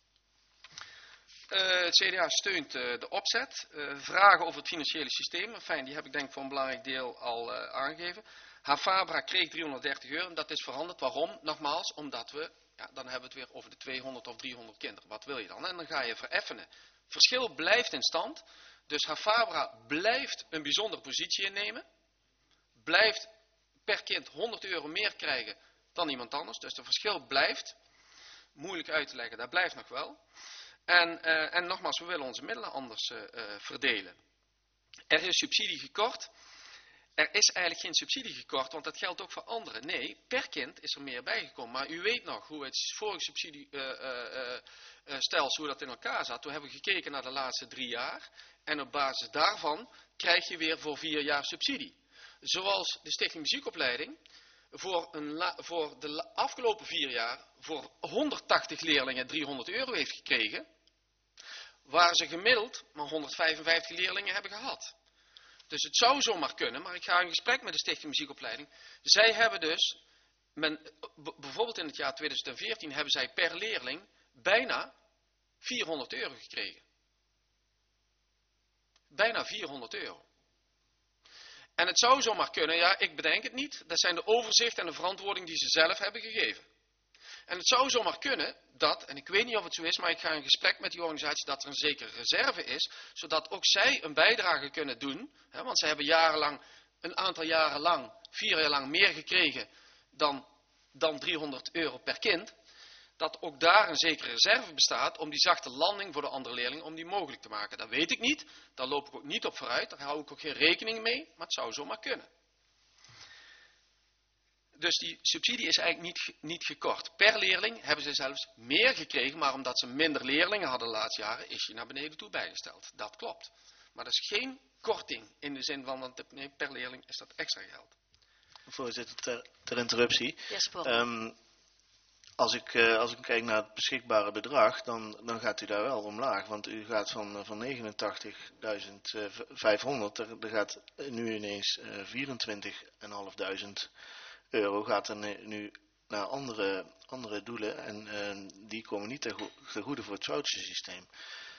Uh, het C D A steunt uh, de opzet. Uh, vragen over het financiële systeem. Fijn, die heb ik denk ik voor een belangrijk deel al uh, aangegeven. Havabra kreeg driehonderddertig euro en dat is veranderd. Waarom? Nogmaals, omdat we, ja, dan hebben we het weer over de tweehonderd of driehonderd kinderen. Wat wil je dan? En dan ga je vereffenen. Verschil blijft in stand. Dus Havabra blijft een bijzondere positie innemen. Blijft per kind honderd euro meer krijgen dan iemand anders. Dus het verschil blijft. Moeilijk uit te leggen, dat blijft nog wel. En, uh, en nogmaals, we willen onze middelen anders uh, uh, verdelen. Er is subsidie gekort. Er is eigenlijk geen subsidie gekort, want dat geldt ook voor anderen. Nee, per kind is er meer bijgekomen. Maar u weet nog hoe het vorige subsidiestelsel, uh, uh, uh, hoe dat in elkaar zat. Toen hebben we gekeken naar de laatste drie jaar. En op basis daarvan krijg je weer voor vier jaar subsidie. Zoals de Stichting Muziekopleiding voor, een la, voor de afgelopen vier jaar voor honderdtachtig leerlingen driehonderd euro heeft gekregen. Waar ze gemiddeld maar honderdvijfenvijftig leerlingen hebben gehad. Dus het zou zomaar kunnen, maar ik ga in gesprek met de Stichting Muziekopleiding. Zij hebben dus, men, bijvoorbeeld in het jaar tweeduizend veertien, hebben zij per leerling bijna vierhonderd euro gekregen. Bijna vierhonderd euro. En het zou zomaar kunnen, ja, ik bedenk het niet. Dat zijn de overzicht en de verantwoording die ze zelf hebben gegeven. En het zou zomaar kunnen dat, en ik weet niet of het zo is, maar ik ga in gesprek met die organisatie dat er een zekere reserve is, zodat ook zij een bijdrage kunnen doen. Hè, want zij hebben jarenlang, een aantal jaren lang, vier jaar lang meer gekregen dan, dan driehonderd euro per kind. Dat ook daar een zekere reserve bestaat om die zachte landing voor de andere leerlingen, om die mogelijk te maken. Dat weet ik niet, daar loop ik ook niet op vooruit, daar hou ik ook geen rekening mee, maar het zou zomaar kunnen. Dus die subsidie is eigenlijk niet, niet gekort. Per leerling hebben ze zelfs meer gekregen, maar omdat ze minder leerlingen hadden de laatste jaren, is die naar beneden toe bijgesteld. Dat klopt. Maar dat is geen korting in de zin van, want nee, per leerling is dat extra geld. Voorzitter, ter, ter interruptie. Yes, um, als, ik, uh, als ik kijk naar het beschikbare bedrag, dan, dan gaat u daar wel omlaag. Want u gaat van, van negenentachtigduizend vijfhonderd, er, er gaat nu ineens uh, vierentwintigduizend euro gaat er nu naar andere, andere doelen en uh, die komen niet ten, go ten goede voor het vouchersysteem.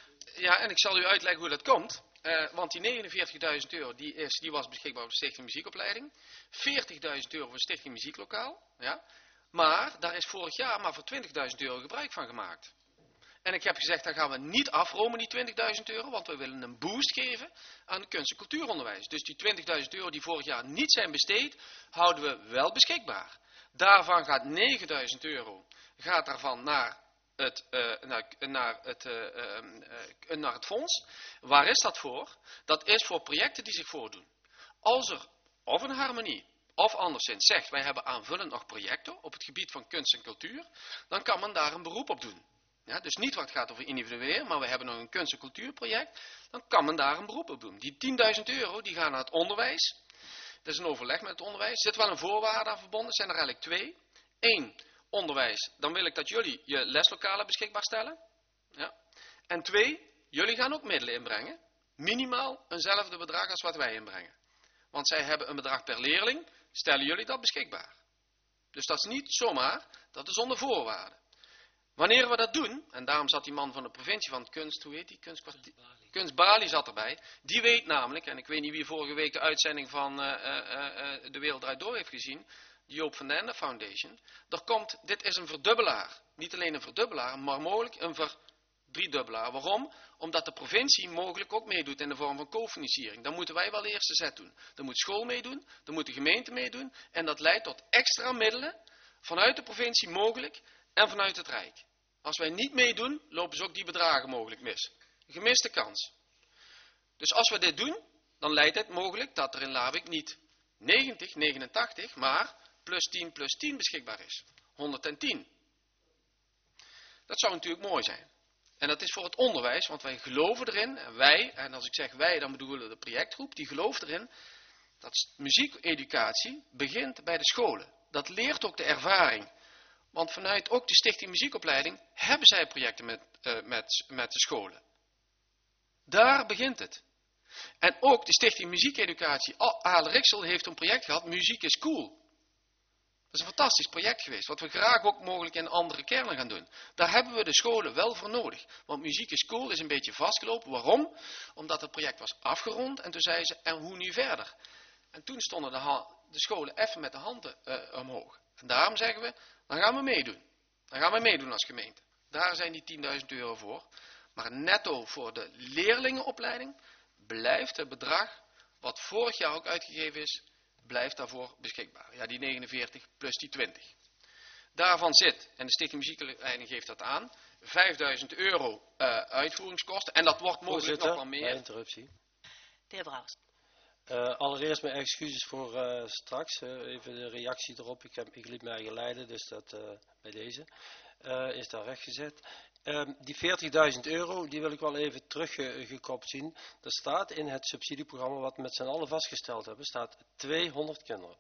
Ja, en ik zal u uitleggen hoe dat komt. Uh, want die negenenveertigduizend euro die, is, die was beschikbaar voor de Stichting Muziekopleiding. veertigduizend euro voor de Stichting Muzieklokaal. Ja. Maar daar is vorig jaar maar voor twintigduizend euro gebruik van gemaakt. En ik heb gezegd, dan gaan we niet afromen die twintigduizend euro, want we willen een boost geven aan het kunst- en cultuuronderwijs. Dus die twintigduizend euro die vorig jaar niet zijn besteed, houden we wel beschikbaar. Daarvan gaat negenduizend euro gaat daarvan naar het, uh, naar, naar, het, uh, uh, uh, naar het fonds. Waar is dat voor? Dat is voor projecten die zich voordoen. Als er of een harmonie of anderszins zegt, wij hebben aanvullend nog projecten op het gebied van kunst en cultuur, dan kan men daar een beroep op doen. Ja, dus niet wat het gaat over individueel, maar we hebben nog een kunst- en cultuurproject, dan kan men daar een beroep op doen. Die tienduizend euro die gaan naar het onderwijs. Dat is een overleg met het onderwijs. Er zit wel een voorwaarde aan verbonden, er zijn er eigenlijk twee. Eén, onderwijs, dan wil ik dat jullie je leslokalen beschikbaar stellen. Ja. En twee, jullie gaan ook middelen inbrengen. Minimaal eenzelfde bedrag als wat wij inbrengen. Want zij hebben een bedrag per leerling, stellen jullie dat beschikbaar. Dus dat is niet zomaar, dat is onder voorwaarden. Wanneer we dat doen, en daarom zat die man van de provincie van kunst, hoe heet die? Kunstkwartier, Kunst Bali zat erbij. Die weet namelijk, en ik weet niet wie vorige week de uitzending van uh, uh, uh, De Wereld Draait Door heeft gezien, de Joop van den Ende Foundation. Er komt, dit is een verdubbelaar. Niet alleen een verdubbelaar, maar mogelijk een Driedubbelaar. Waarom? Omdat de provincie mogelijk ook meedoet in de vorm van cofinanciering. Dan moeten wij wel de eerste zet doen. Dan moet school meedoen, dan moet de gemeente meedoen. En dat leidt tot extra middelen vanuit de provincie mogelijk en vanuit het Rijk. Als wij niet meedoen, lopen ze ook die bedragen mogelijk mis. Een gemiste kans. Dus als we dit doen, dan leidt het mogelijk dat er in Laarwijk niet negentig, negenentachtig, maar plus tien plus tien beschikbaar is. honderdtien. Dat zou natuurlijk mooi zijn. En dat is voor het onderwijs, want wij geloven erin, en wij, en als ik zeg wij, dan bedoelen we de projectgroep, die gelooft erin, dat muziekeducatie begint bij de scholen. Dat leert ook de ervaring. Want vanuit ook de Stichting Muziekopleiding hebben zij projecten met, uh, met, met de scholen. Daar begint het. En ook de Stichting Muziekeducatie, Ale Riksel heeft een project gehad, Muziek is Cool. Dat is een fantastisch project geweest, wat we graag ook mogelijk in andere kernen gaan doen. Daar hebben we de scholen wel voor nodig. Want Muziek is Cool is een beetje vastgelopen. Waarom? Omdat het project was afgerond en toen zeiden ze, en hoe nu verder? En toen stonden de, de scholen even met de handen uh, omhoog. En daarom zeggen we, dan gaan we meedoen. Dan gaan we meedoen als gemeente. Daar zijn die tienduizend euro voor. Maar netto voor de leerlingenopleiding blijft het bedrag wat vorig jaar ook uitgegeven is, blijft daarvoor beschikbaar. Ja, die negenenveertig plus die twintig. Daarvan zit, en de Stichting Muziekopleiding geeft dat aan, vijfduizend euro uh, uitvoeringskosten. En dat wordt mogelijk Voorzitter, nog wel meer. interruptie. De heer Brouwers. Uh, allereerst mijn excuses voor uh, straks. Uh, even de reactie erop. Ik, heb, ik liet mij geleiden, dus dat uh, bij deze uh, is daar rechtgezet. Uh, die veertigduizend euro, die wil ik wel even teruggekoppeld zien. Er staat in het subsidieprogramma, wat we met z'n allen vastgesteld hebben, staat tweehonderd kinderen.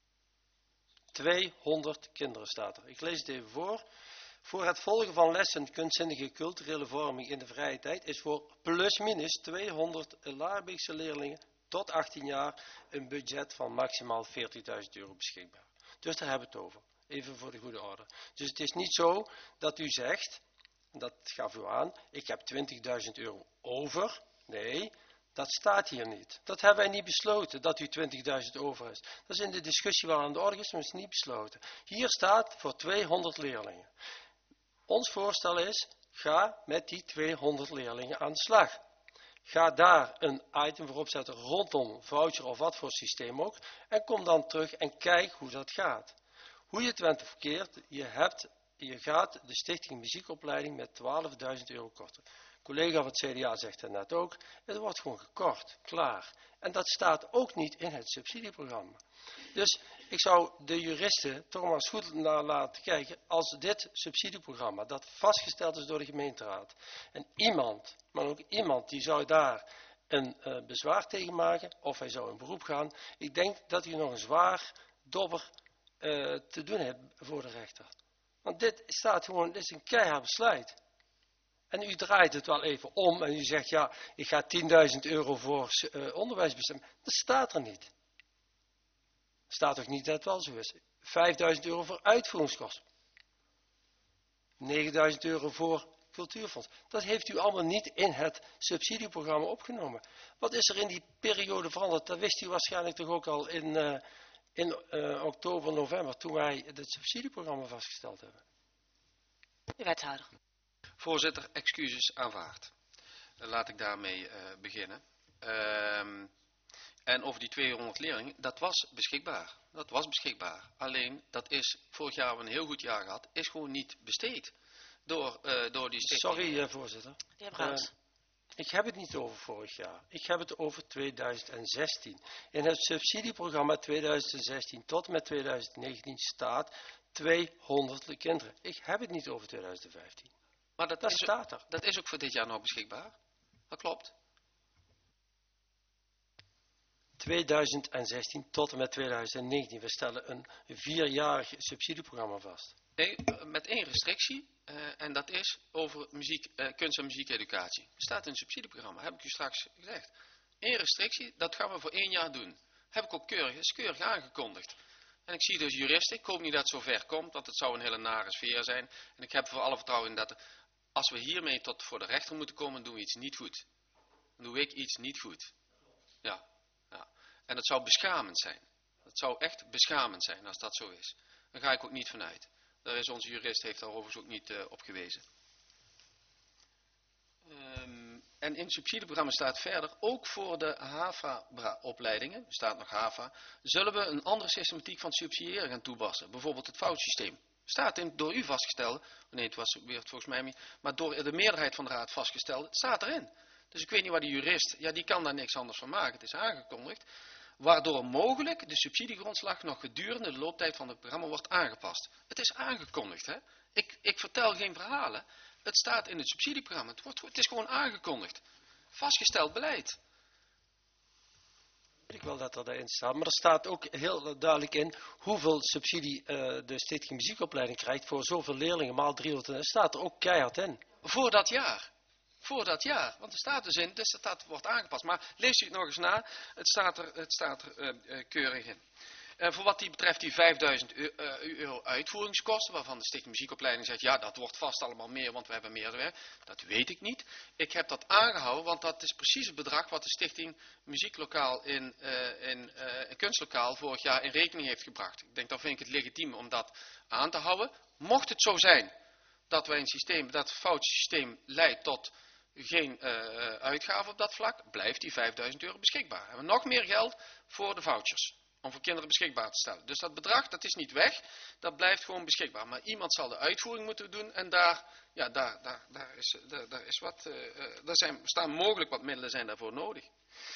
tweehonderd kinderen staat er. Ik lees het even voor. Voor het volgen van lessen kunstzinnige culturele vorming in de vrije tijd is voor plusminus tweehonderd Laarbeekse leerlingen tot achttien jaar een budget van maximaal veertigduizend euro beschikbaar. Dus daar hebben we het over. Even voor de goede orde. Dus het is niet zo dat u zegt, dat gaf u aan, ik heb twintigduizend euro over. Nee, dat staat hier niet. Dat hebben wij niet besloten, dat u twintigduizend over is. Dat is in de discussie wel aan de orde, maar het is niet besloten. Hier staat voor tweehonderd leerlingen. Ons voorstel is, ga met die tweehonderd leerlingen aan de slag. Ga daar een item voor opzetten rondom voucher of wat voor systeem ook. En kom dan terug en kijk hoe dat gaat. Hoe je het went of verkeerd, je, hebt, je gaat de Stichting Muziekopleiding met twaalfduizend euro korten. Collega van het C D A zegt het net ook, het wordt gewoon gekort, klaar. En dat staat ook niet in het subsidieprogramma. Dus ik zou de juristen toch maar eens goed naar laten kijken, als dit subsidieprogramma, dat vastgesteld is door de gemeenteraad, en iemand, maar ook iemand die zou daar een uh, bezwaar tegen maken, of hij zou in beroep gaan, ik denk dat hij nog een zwaar dobber uh, te doen heeft voor de rechter. Want dit staat gewoon, dit is een keihard besluit. En u draait het wel even om en u zegt, ja, ik ga tienduizend euro voor uh, onderwijs bestemmen. Dat staat er niet. Staat toch niet dat het wel zo is. vijfduizend euro voor uitvoeringskosten. negenduizend euro voor cultuurfonds. Dat heeft u allemaal niet in het subsidieprogramma opgenomen. Wat is er in die periode veranderd? Dat wist u waarschijnlijk toch ook al in, uh, in uh, oktober, november, toen wij het subsidieprogramma vastgesteld hebben. De wethouder. Voorzitter, excuses aanvaard. Laat ik daarmee uh, beginnen. Uh, en over die tweehonderd leerlingen, dat was beschikbaar. Dat was beschikbaar. Alleen, dat is, vorig jaar hebben we een heel goed jaar gehad, is gewoon niet besteed door, uh, door die stichting. Sorry, uh, voorzitter. De heer Brouwers. Uh, ik heb het niet over vorig jaar. Ik heb het over tweeduizend zestien. In het subsidieprogramma tweeduizend zestien tot en met tweeduizend negentien staat tweehonderd kinderen. Ik heb het niet over tweeduizend vijftien. Maar dat, dat is staat er. Ook, dat is ook voor dit jaar nog beschikbaar. Dat klopt. tweeduizend zestien tot en met tweeduizend negentien. We stellen een vierjarig subsidieprogramma vast. Nee, met één restrictie. Uh, en dat is over muziek, uh, kunst- en muziekeducatie. Er staat in een subsidieprogramma, heb ik u straks gezegd. Eén restrictie, dat gaan we voor één jaar doen. Heb ik ook keurig, is keurig aangekondigd. En ik zie dus juristen, ik hoop niet dat het zover komt, want het zou een hele nare sfeer zijn. En ik heb voor alle vertrouwen in dat als we hiermee tot voor de rechter moeten komen, doen we iets niet goed. Dan doe ik iets niet goed. Ja, ja. En dat zou beschamend zijn. Dat zou echt beschamend zijn als dat zo is. Daar ga ik ook niet vanuit. Daar is onze jurist heeft daar overigens ook niet uh, op gewezen. en in het subsidieprogramma staat verder, ook voor de HAVA-opleidingen, er staat nog HAVA, zullen we een andere systematiek van subsidiëren gaan toepassen. Bijvoorbeeld het foutsysteem. Staat in, door u vastgesteld, nee het was weer volgens mij niet, maar door de meerderheid van de raad vastgesteld, het staat erin. Dus ik weet niet waar die jurist, ja die kan daar niks anders van maken, het is aangekondigd. Waardoor mogelijk de subsidiegrondslag nog gedurende de looptijd van het programma wordt aangepast. Het is aangekondigd, hè. Ik, ik vertel geen verhalen. Het staat in het subsidieprogramma. Het, wordt, het is gewoon aangekondigd. Vastgesteld beleid. Ik wil dat er daarin staat, maar er staat ook heel duidelijk in hoeveel subsidie uh, de Stichting Muziekopleiding krijgt voor zoveel leerlingen, maal driehonderd. Dat staat er ook keihard in. Voor dat jaar. Voor dat jaar. Want er staat dus in, dus dat, dat wordt aangepast. Maar lees u het nog eens na. Het staat er, het staat er uh, uh, keurig in. Uh, voor wat die betreft die vijfduizend euro uitvoeringskosten, waarvan de Stichting Muziekopleiding zegt, ja dat wordt vast allemaal meer, want we hebben meer werk. Dat weet ik niet. Ik heb dat aangehouden, want dat is precies het bedrag wat de Stichting Muzieklokaal in, uh, in uh, Kunstlokaal vorig jaar in rekening heeft gebracht. Ik denk, dan vind ik het legitiem om dat aan te houden. Mocht het zo zijn dat wij een systeem, dat het foutsysteem leidt tot geen uh, uitgaven op dat vlak, blijft die vijfduizend euro beschikbaar. We hebben nog meer geld voor de vouchers. Om voor kinderen beschikbaar te stellen. Dus dat bedrag, dat is niet weg. Dat blijft gewoon beschikbaar. Maar iemand zal de uitvoering moeten doen. En daar, ja, daar, daar, daar, is, daar, daar is wat, uh, daar zijn, staan mogelijk wat middelen zijn daarvoor nodig.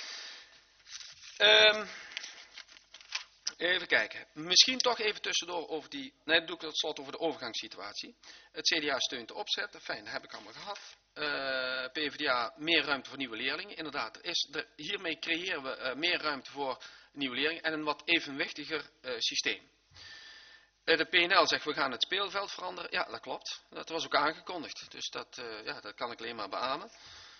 Um, even kijken. Misschien toch even tussendoor over die, nee dat doe ik tot slot over de overgangssituatie. Het C D A steunt de opzet. Fijn, dat heb ik allemaal gehad. Uh, PvdA, meer ruimte voor nieuwe leerlingen. Inderdaad, er is de, hiermee creëren we uh, meer ruimte voor nieuwe leerlingen en een wat evenwichtiger uh, systeem. Uh, de P N L zegt we gaan het speelveld veranderen. Ja, dat klopt. Dat was ook aangekondigd. Dus dat, uh, ja, dat kan ik alleen maar beamen.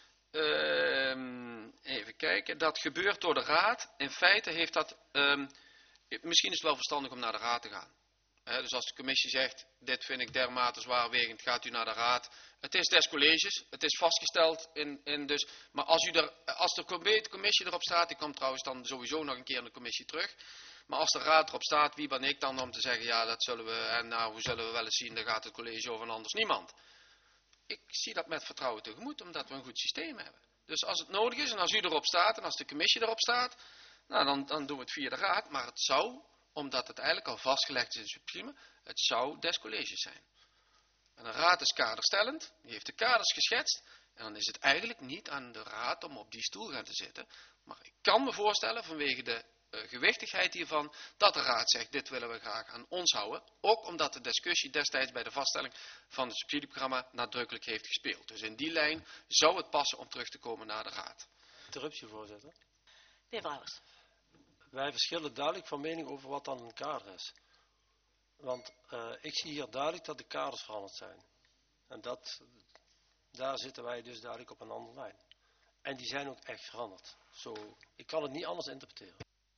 Uh, even kijken. Dat gebeurt door de raad. In feite heeft dat... Um, misschien is het wel verstandig om naar de raad te gaan. He, dus als de commissie zegt, dit vind ik dermate zwaarwegend, gaat u naar de raad. Het is des colleges, het is vastgesteld. In, in dus, maar als, u er, als de commissie erop staat, ik kom trouwens dan sowieso nog een keer in de commissie terug. Maar als de raad erop staat, wie ben ik dan om te zeggen, ja dat zullen we, en nou hoe zullen we wel eens zien, dan gaat het college over en anders niemand. Ik zie dat met vertrouwen tegemoet, omdat we een goed systeem hebben. Dus als het nodig is en als u erop staat en als de commissie erop staat, nou dan, dan doen we het via de raad. Maar het zou, omdat het eigenlijk al vastgelegd is in het subsidie, het zou des colleges zijn. En de raad is kaderstellend, die heeft de kaders geschetst. En dan is het eigenlijk niet aan de raad om op die stoel gaan te zitten. Maar ik kan me voorstellen, vanwege de uh, gewichtigheid hiervan, dat de raad zegt, dit willen we graag aan ons houden. Ook omdat de discussie destijds bij de vaststelling van het subsidieprogramma nadrukkelijk heeft gespeeld. Dus in die lijn zou het passen om terug te komen naar de raad. Interruptie, voorzitter. De heer Brouwers. Wij verschillen duidelijk van mening over wat dan een kader is. Want uh, ik zie hier duidelijk dat de kaders veranderd zijn. En dat, daar zitten wij dus duidelijk op een andere lijn. En die zijn ook echt veranderd. Zo, ik kan het niet anders interpreteren.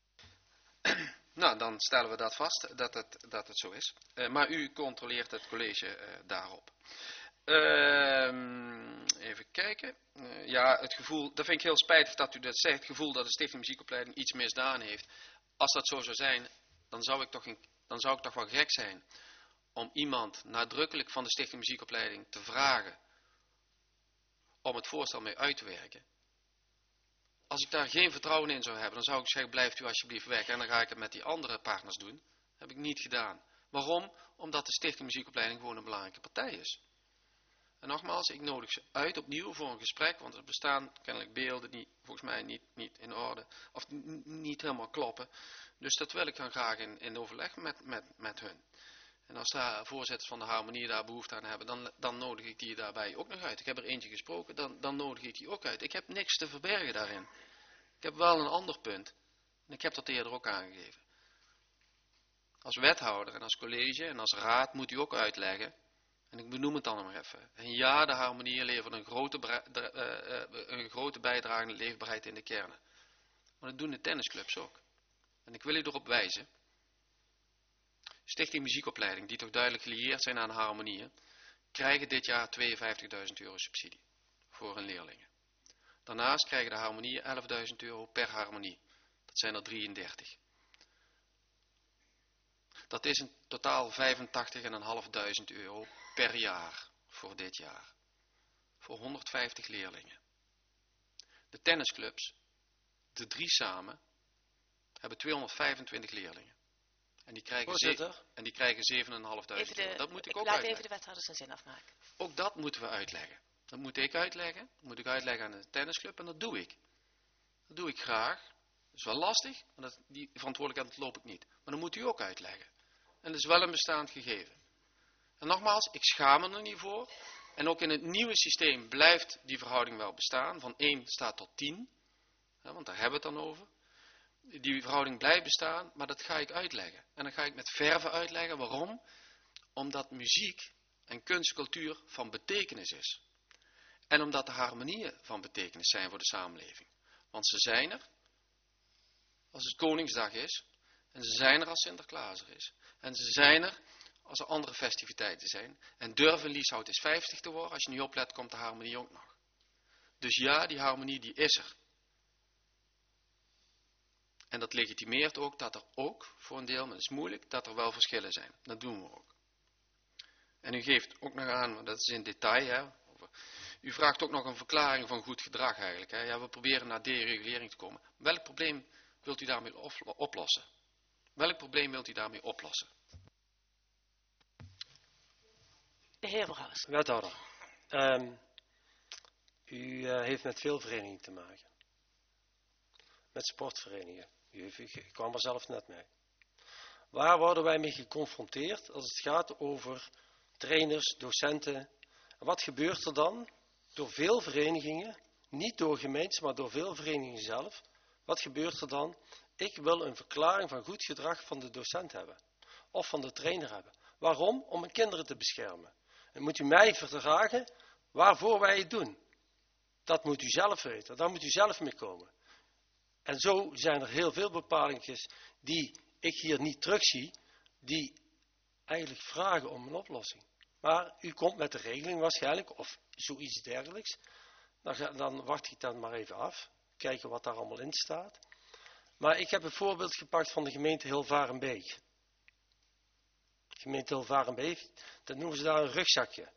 Nou, dan stellen we dat vast, dat het, dat het zo is. Uh, maar u controleert het college uh, daarop. Uh, even kijken. Uh, ja, het gevoel, dat vind ik heel spijtig dat u dat zegt. Het gevoel dat de Stichting Muziekopleiding iets misdaan heeft. Als dat zo zou zijn, dan zou ik toch, een, dan zou ik toch wel gek zijn om iemand nadrukkelijk van de Stichting Muziekopleiding te vragen om het voorstel mee uit te werken. Als ik daar geen vertrouwen in zou hebben, dan zou ik zeggen, blijft u alsjeblieft weg en dan ga ik het met die andere partners doen. Dat heb ik niet gedaan. Waarom? Omdat de Stichting Muziekopleiding gewoon een belangrijke partij is. En nogmaals, ik nodig ze uit opnieuw voor een gesprek, want er bestaan kennelijk beelden die volgens mij niet, niet in orde, of niet helemaal kloppen. Dus dat wil ik dan graag in, in overleg met, met, met hun. En als daar voorzitters van de harmonie daar behoefte aan hebben, dan, dan nodig ik die daarbij ook nog uit. Ik heb er eentje gesproken, dan, dan nodig ik die ook uit. Ik heb niks te verbergen daarin. Ik heb wel een ander punt. En ik heb dat eerder ook aangegeven. Als wethouder en als college en als raad moet u ook uitleggen. En ik benoem het dan nog maar even. En ja, de harmonie levert een grote, uh, uh, een grote bijdrage aan de leefbaarheid in de kernen. Maar dat doen de tennisclubs ook. En ik wil u erop wijzen. Stichting Muziekopleiding, die toch duidelijk gelieerd zijn aan harmonieën, krijgen dit jaar tweeënvijftigduizend euro subsidie voor hun leerlingen. Daarnaast krijgen de harmonieën elfduizend euro per harmonie. Dat zijn er drieëndertig. Dat is in totaal vijfentachtigduizend euro per jaar voor dit jaar. Voor honderdvijftig leerlingen. De tennisclubs, de drie samen, hebben tweehonderdvijfentwintig leerlingen. En die krijgen, ze- en die krijgen zevenduizend vijfhonderd euro. Dat moet ik ook laat uitleggen. even de wethouder zijn zin afmaken. Ook dat moeten we uitleggen. Dat moet ik uitleggen. Dat moet ik uitleggen aan de tennisclub en dat doe ik. Dat doe ik graag. Dat is wel lastig, maar dat, die verantwoordelijkheid loop ik niet. Maar dan moet u ook uitleggen. En dat is wel een bestaand gegeven. En nogmaals, ik schaam me er niet voor. En ook in het nieuwe systeem blijft die verhouding wel bestaan. Van één staat tot tien. Ja, want daar hebben we het dan over. Die verhouding blijft bestaan, maar dat ga ik uitleggen. En dan ga ik met verve uitleggen. Waarom? Omdat muziek en kunstcultuur van betekenis is. En omdat de harmonieën van betekenis zijn voor de samenleving. Want ze zijn er als het Koningsdag is. En ze zijn er als Sinterklaas er is. En ze zijn er als er andere festiviteiten zijn. En durven Lieshout is vijftig te worden. Als je niet oplet, komt de harmonie ook nog. Dus ja, die harmonie die is er. En dat legitimeert ook dat er ook, voor een deel, maar dat is moeilijk, dat er wel verschillen zijn. Dat doen we ook. En u geeft ook nog aan, dat is in detail, hè, u vraagt ook nog een verklaring van goed gedrag eigenlijk. Hè. Ja, we proberen naar deregulering te komen. Welk probleem wilt u daarmee oplossen? Welk probleem wilt u daarmee oplossen? De heer Brouwers. Wethouder, um, u uh, heeft met veel verenigingen te maken. Met sportverenigingen. U, heeft, u kwam er zelf net mee. Waar worden wij mee geconfronteerd als het gaat over trainers, docenten? En wat gebeurt er dan door veel verenigingen, niet door gemeentes, maar door veel verenigingen zelf? Wat gebeurt er dan? Ik wil een verklaring van goed gedrag van de docent hebben. Of van de trainer hebben. Waarom? Om mijn kinderen te beschermen. En moet u mij verdragen waarvoor wij het doen. Dat moet u zelf weten. Daar moet u zelf mee komen. En zo zijn er heel veel bepalingen die ik hier niet terugzie, die eigenlijk vragen om een oplossing. Maar u komt met de regeling waarschijnlijk, of zoiets dergelijks. Dan, ga, dan wacht ik dan maar even af. Kijken wat daar allemaal in staat. Maar ik heb een voorbeeld gepakt van de gemeente Hilvarenbeek. De gemeente Hilvarenbeek, dat noemen ze daar een rugzakje.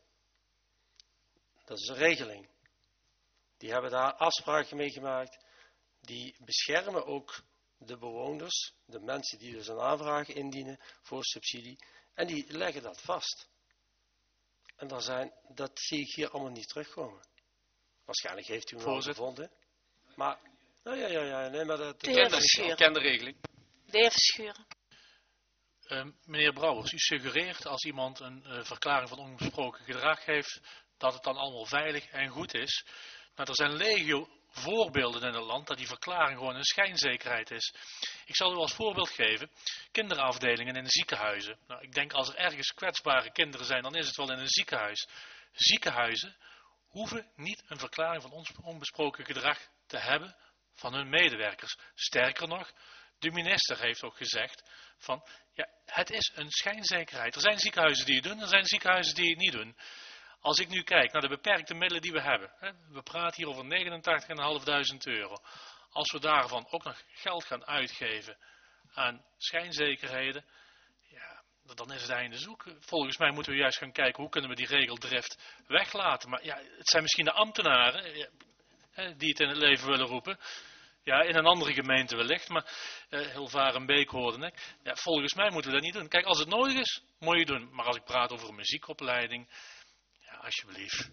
Dat is een regeling. Die hebben daar afspraken mee gemaakt. Die beschermen ook de bewoners, de mensen die dus een aanvraag indienen voor subsidie. En die leggen dat vast. En daar zijn, dat zie ik hier allemaal niet terugkomen. Waarschijnlijk heeft u hem al gevonden. Maar, nou ja, ja, ja, nee, maar dat... De heer Verschuren. Ik ken de regeling. De heer Verschuren. Uh, meneer Brouwers, u suggereert als iemand een uh, verklaring van onbesproken gedrag heeft, dat het dan allemaal veilig en goed is. Maar er zijn legio voorbeelden in het land dat die verklaring gewoon een schijnzekerheid is. Ik zal u als voorbeeld geven, kinderafdelingen in ziekenhuizen. Nou, ik denk als er ergens kwetsbare kinderen zijn, dan is het wel in een ziekenhuis. Ziekenhuizen hoeven niet een verklaring van onbesproken gedrag te hebben van hun medewerkers. Sterker nog, de minister heeft ook gezegd van, ja, het is een schijnzekerheid. Er zijn ziekenhuizen die het doen, er zijn ziekenhuizen die het niet doen. Als ik nu kijk naar de beperkte middelen die we hebben, hè, we praten hier over negenentachtig vijfhonderd euro. Als we daarvan ook nog geld gaan uitgeven aan schijnzekerheden, ja, dan is het einde zoek. Volgens mij moeten we juist gaan kijken hoe kunnen we die regeldrift weglaten. Maar ja, het zijn misschien de ambtenaren ja, die het in het leven willen roepen. Ja, in een andere gemeente wellicht, maar uh, Hilvarenbeek hoorde ik. Ja, volgens mij moeten we dat niet doen. Kijk, als het nodig is, moet je doen. Maar als ik praat over een muziekopleiding, ja, alsjeblieft.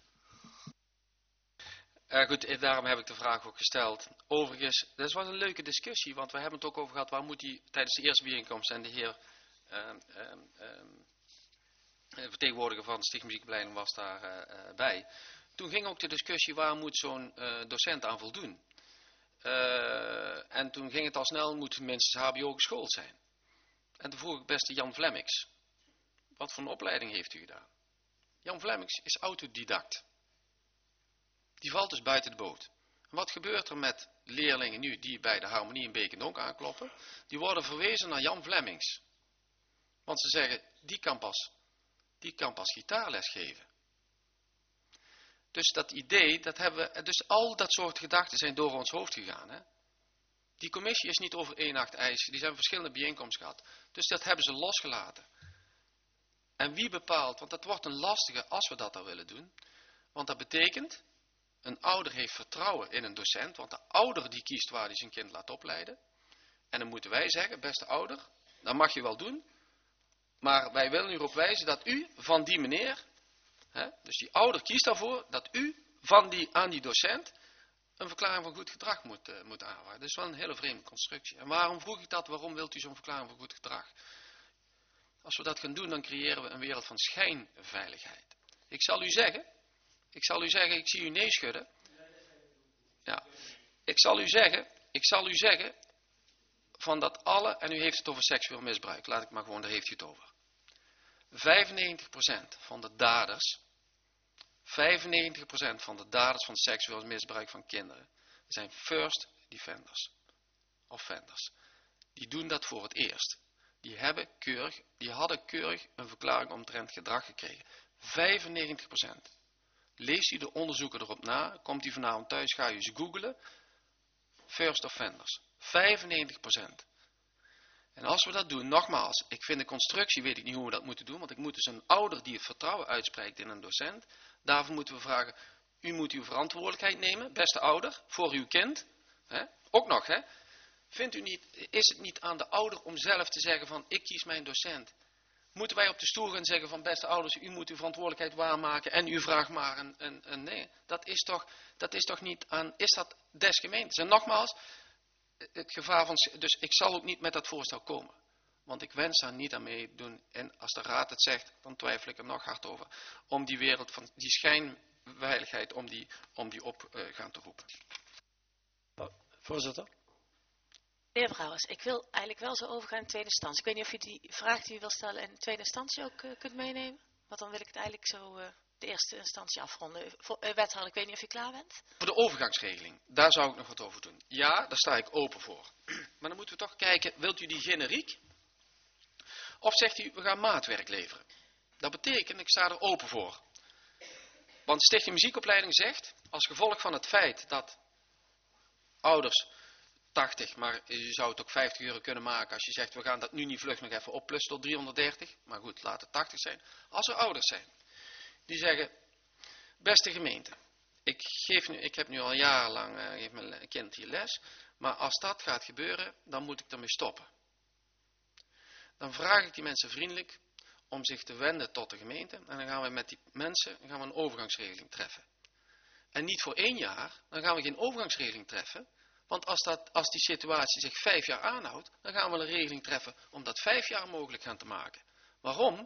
Uh, goed, daarom heb ik de vraag ook gesteld. Overigens, dat was een leuke discussie, want we hebben het ook over gehad, waar moet die tijdens de eerste bijeenkomst en de heer uh, uh, uh, vertegenwoordiger van de Stichting Muziekopleiding was daarbij. Uh, uh, bij. Toen ging ook de discussie, waar moet zo'n uh, docent aan voldoen? Uh, en toen ging het al snel, moet minstens H B O geschoold zijn. En toen vroeg ik beste Jan Vlemmix, wat voor een opleiding heeft u gedaan? Jan Vlemmix is autodidact. Die valt dus buiten de boot. En wat gebeurt er met leerlingen nu die bij de Harmonie in Beek en Donk aankloppen? Die worden verwezen naar Jan Vlemmix. Want ze zeggen, die kan pas, die kan pas gitaarles geven. Dus dat idee, dat hebben we, dus al dat soort gedachten zijn door ons hoofd gegaan. Hè? Die commissie is niet over één nacht ijs, die zijn verschillende bijeenkomsten gehad. Dus dat hebben ze losgelaten. En wie bepaalt, want dat wordt een lastige als we dat dan willen doen. Want dat betekent Een ouder heeft vertrouwen in een docent, want de ouder die kiest waar hij zijn kind laat opleiden. En dan moeten wij zeggen, beste ouder, dat mag je wel doen, maar wij willen u erop wijzen dat u van die meneer, hè, dus die ouder kiest daarvoor, dat u van die, aan die docent een verklaring van goed gedrag moet, uh, moet aanvragen. Dat is wel een hele vreemde constructie. En waarom vroeg ik dat? Waarom wilt u zo'n verklaring van goed gedrag? Als we dat gaan doen, dan creëren we een wereld van schijnveiligheid. Ik zal u zeggen, ik zal u zeggen, ik zie u nee schudden. Ja, ik zal u zeggen, ik zal u zeggen, van dat alle, en u heeft het over seksueel misbruik, laat ik maar gewoon, daar heeft u het over. vijfennegentig procent van de daders, vijfennegentig procent van de daders van seksueel misbruik van kinderen, zijn first defenders, offenders. Die doen dat voor het eerst. Die hebben keurig, die hadden keurig een verklaring omtrent gedrag gekregen. vijfennegentig procent. Lees u de onderzoeken erop na, komt u vanavond thuis, ga u ze googlen. First offenders. vijfennegentig procent. En als we dat doen, nogmaals, ik vind de constructie, weet ik niet hoe we dat moeten doen, want ik moet dus een ouder die het vertrouwen uitspreekt in een docent, daarvoor moeten we vragen, u moet uw verantwoordelijkheid nemen, beste ouder, voor uw kind. Hè? Ook nog, hè? Vindt u niet, is het niet aan de ouder om zelf te zeggen van, ik kies mijn docent? Moeten wij op de stoel gaan zeggen van, beste ouders, u moet uw verantwoordelijkheid waarmaken en u vraagt maar een, een, een nee. Dat is toch, dat is toch niet aan, is dat des gemeentes? En nogmaals, het gevaar van, dus ik zal ook niet met dat voorstel komen. Want ik wens daar niet aan meedoen. En als de raad het zegt, dan twijfel ik er nog hard over. Om die wereld van, die schijnveiligheid, om die, om die op uh, gaan te roepen. Voorzitter. Meneer Brouwers, ik wil eigenlijk wel zo overgaan in tweede instantie. Ik weet niet of u die vraag die u wil stellen in tweede instantie ook uh, kunt meenemen. Want dan wil ik het eigenlijk zo uh, de eerste instantie afronden. Voor, uh, wethouder, ik weet niet of u klaar bent. Voor de overgangsregeling, daar zou ik nog wat over doen. Ja, daar sta ik open voor. Maar dan moeten we toch kijken, wilt u die generiek? Of zegt u, we gaan maatwerk leveren? Dat betekent, ik sta er open voor. Want Stichting Muziekopleiding zegt, als gevolg van het feit dat ouders tachtig, maar je zou het ook vijftig euro kunnen maken als je zegt, we gaan dat nu niet vlug nog even opplussen tot driehonderddertig. Maar goed, laat het tachtig zijn. Als er ouders zijn, die zeggen, beste gemeente, ik, geef nu, ik heb nu al jarenlang, uh, geef mijn kind hier les, maar als dat gaat gebeuren, dan moet ik ermee stoppen. Dan vraag ik die mensen vriendelijk om zich te wenden tot de gemeente en dan gaan we met die mensen gaan we een overgangsregeling treffen. En niet voor één jaar, dan gaan we geen overgangsregeling treffen, want als, dat, als die situatie zich vijf jaar aanhoudt, dan gaan we een regeling treffen om dat vijf jaar mogelijk gaan te maken. Waarom?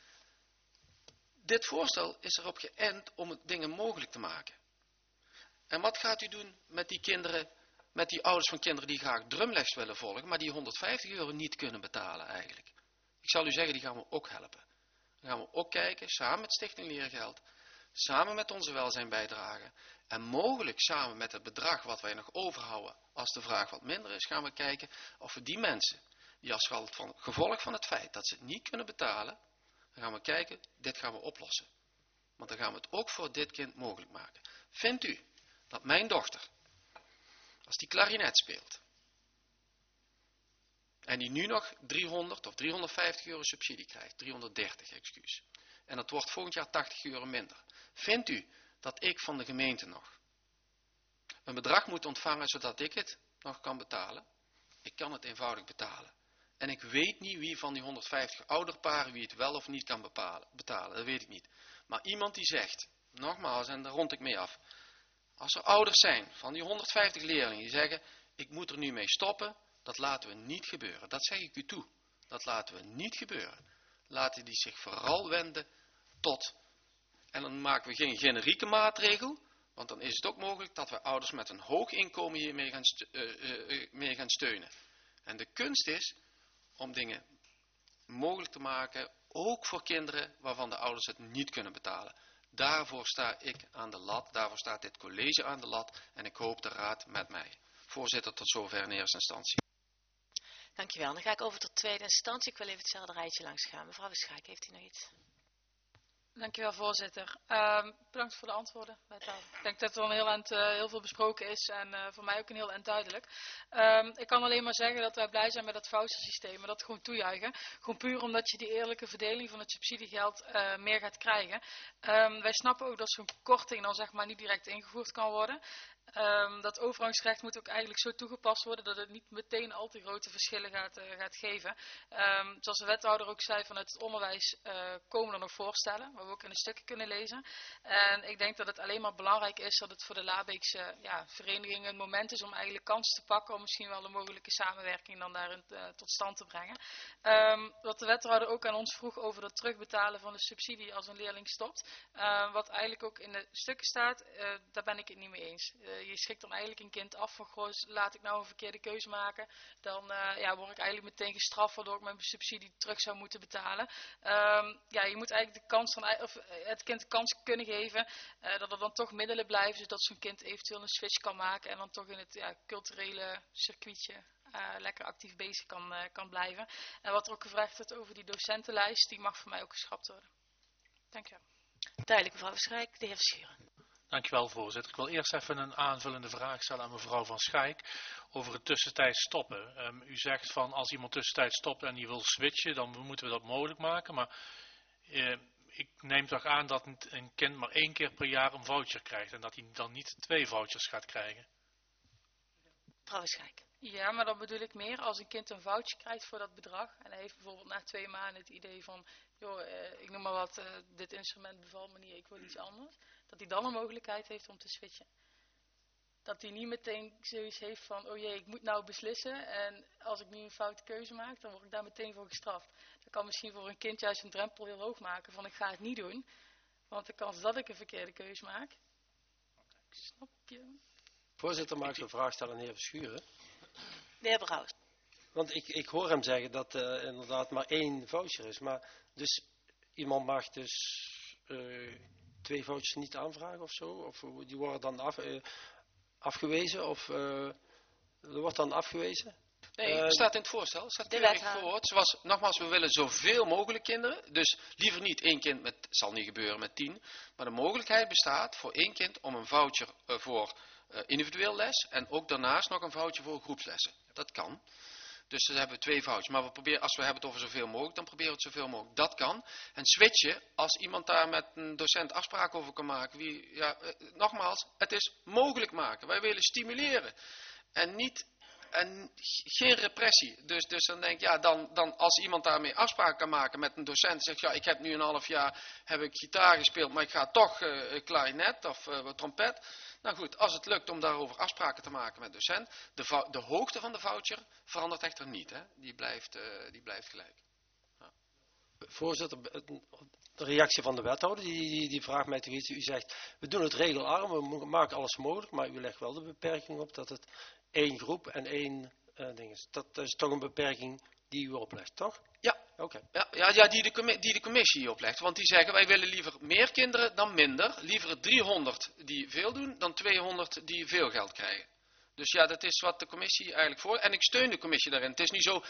Dit voorstel is erop geënt om het dingen mogelijk te maken. En wat gaat u doen met die kinderen, met die ouders van kinderen die graag drumles willen volgen, maar die honderdvijftig euro niet kunnen betalen eigenlijk? Ik zal u zeggen, die gaan we ook helpen. Dan gaan we ook kijken, samen met Stichting Leergeld, samen met onze welzijnbijdrage en mogelijk samen met het bedrag wat wij nog overhouden als de vraag wat minder is, gaan we kijken of we die mensen, die als gevolg van het feit dat ze het niet kunnen betalen, dan gaan we kijken, dit gaan we oplossen. Want dan gaan we het ook voor dit kind mogelijk maken. Vindt u dat mijn dochter, als die klarinet speelt, en die nu nog driehonderd of driehonderdvijftig euro subsidie krijgt, driehonderddertig excuus, en dat wordt volgend jaar tachtig euro minder. Vindt u dat ik van de gemeente nog een bedrag moet ontvangen zodat ik het nog kan betalen? Ik kan het eenvoudig betalen. En ik weet niet wie van die honderdvijftig ouderparen wie het wel of niet kan bepalen, betalen. Dat weet ik niet. Maar iemand die zegt, nogmaals, en daar rond ik mee af. Als er ouders zijn van die honderdvijftig leerlingen die zeggen, ik moet er nu mee stoppen, dat laten we niet gebeuren. Dat zeg ik u toe. Dat laten we niet gebeuren. Laten die zich vooral wenden tot, en dan maken we geen generieke maatregel, want dan is het ook mogelijk dat we ouders met een hoog inkomen hiermee gaan, uh, uh, mee gaan steunen. En de kunst is om dingen mogelijk te maken, ook voor kinderen waarvan de ouders het niet kunnen betalen. Daarvoor sta ik aan de lat, daarvoor staat dit college aan de lat en ik hoop de raad met mij. Voorzitter, tot zover in eerste instantie. Dankjewel. Dan ga ik over tot tweede instantie. Ik wil even hetzelfde rijtje langs gaan. Mevrouw Schaik, heeft u nog iets? Dankjewel, voorzitter. Uh, bedankt voor de antwoorden. Ik denk dat er een heel, eind, uh, heel veel besproken is en uh, voor mij ook een heel eind duidelijk. Um, ik kan alleen maar zeggen dat wij blij zijn met het vouchersysteem en dat gewoon toejuichen. Gewoon puur omdat je die eerlijke verdeling van het subsidiegeld uh, meer gaat krijgen. Um, wij snappen ook dat zo'n korting dan zeg maar niet direct ingevoerd kan worden. Um, dat overgangsrecht moet ook eigenlijk zo toegepast worden dat het niet meteen al te grote verschillen gaat, uh, gaat geven. Um, zoals de wethouder ook zei, vanuit het onderwijs uh, komen er nog voorstellen, waar we ook in de stukken kunnen lezen. En ik denk dat het alleen maar belangrijk is dat het voor de Labeekse ja, vereniging een moment is om eigenlijk kansen te pakken om misschien wel een mogelijke samenwerking dan daarin uh, tot stand te brengen. Um, wat de wethouder ook aan ons vroeg over het terugbetalen van de subsidie als een leerling stopt. Uh, wat eigenlijk ook in de stukken staat, uh, daar ben ik het niet mee eens. Uh, je schrikt dan eigenlijk een kind af van, goh, laat ik nou een verkeerde keuze maken. Dan uh, ja, word ik eigenlijk meteen gestraft waardoor ik mijn subsidie terug zou moeten betalen. Um, ja, je moet eigenlijk de kans van, of het kind de kans kunnen geven uh, dat er dan toch middelen blijven, zodat zo'n kind eventueel een switch kan maken en dan toch in het ja, culturele circuitje Uh, lekker actief bezig kan, uh, kan blijven. En wat er ook gevraagd wordt over die docentenlijst, die mag voor mij ook geschrapt worden. Dank je. Duidelijk, mevrouw Verschijk. De heer Verschuren. Dankjewel, voorzitter. Ik wil eerst even een aanvullende vraag stellen aan mevrouw Van Schaik over het tussentijds stoppen. Um, u zegt van als iemand tussentijds stopt en die wil switchen, dan moeten we dat mogelijk maken. Maar uh, ik neem toch aan dat een kind maar één keer per jaar een voucher krijgt en dat hij dan niet twee vouchers gaat krijgen. Mevrouw Verschijk. Ja, maar dan bedoel ik meer als een kind een voucher krijgt voor dat bedrag. En hij heeft bijvoorbeeld na twee maanden het idee van, joh, uh, ik noem maar wat, uh, dit instrument bevalt me niet, ik wil iets anders. Dat hij dan een mogelijkheid heeft om te switchen. Dat hij niet meteen zoiets heeft van, oh jee, ik moet nou beslissen. En als ik nu een foute keuze maak, dan word ik daar meteen voor gestraft. Dat kan misschien voor een kind juist een drempel heel hoog maken van, ik ga het niet doen. Want de kans dat ik een verkeerde keuze maak, snap je? Voorzitter, mag ik een vraag stellen aan de heer Verschuren? De heer Brouwers. Want ik, ik hoor hem zeggen dat uh, inderdaad maar één voucher is. Maar dus iemand mag dus uh, twee vouchers niet aanvragen of zo? Of die worden dan af, uh, afgewezen? Of uh, er wordt dan afgewezen? Nee, het uh, staat in het voorstel. Het staat keurig verwoord. Zoals, nogmaals, we willen zoveel mogelijk kinderen. Dus liever niet één kind met, het zal niet gebeuren met tien. Maar de mogelijkheid bestaat voor één kind om een voucher uh, voor uh, individueel les. En ook daarnaast nog een voucher voor groepslessen. Dat kan. Dus dan hebben we twee vouchers. Maar we proberen, als we hebben het over zoveel mogelijk, dan proberen we het zoveel mogelijk. Dat kan. En switchen, als iemand daar met een docent afspraken over kan maken. Wie, ja, uh, nogmaals, het is mogelijk maken. Wij willen stimuleren. En niet... En geen repressie. Dus, dus dan denk ik, ja, dan, dan als iemand daarmee afspraken kan maken met een docent, zegt, ja, ik heb nu een half jaar, heb ik gitaar gespeeld, maar ik ga toch uh, klarinet of uh, trompet. Nou goed, als het lukt om daarover afspraken te maken met docent, de, de hoogte van de voucher verandert echter niet, hè. Die blijft, uh, die blijft gelijk. Ja. Voorzitter, de reactie van de wethouder, die, die, die vraagt mij toch iets. U zegt, we doen het regelarm, we maken alles mogelijk, maar u legt wel de beperking op dat het één groep en één uh, ding is. Dat is toch een beperking die u oplegt, toch? Ja, okay. ja, ja, ja die, de, die de commissie oplegt. Want die zeggen, wij willen liever meer kinderen dan minder. Liever driehonderd die veel doen, dan tweehonderd die veel geld krijgen. Dus ja, dat is wat de commissie eigenlijk voor. En ik steun de commissie daarin. Het is niet zo,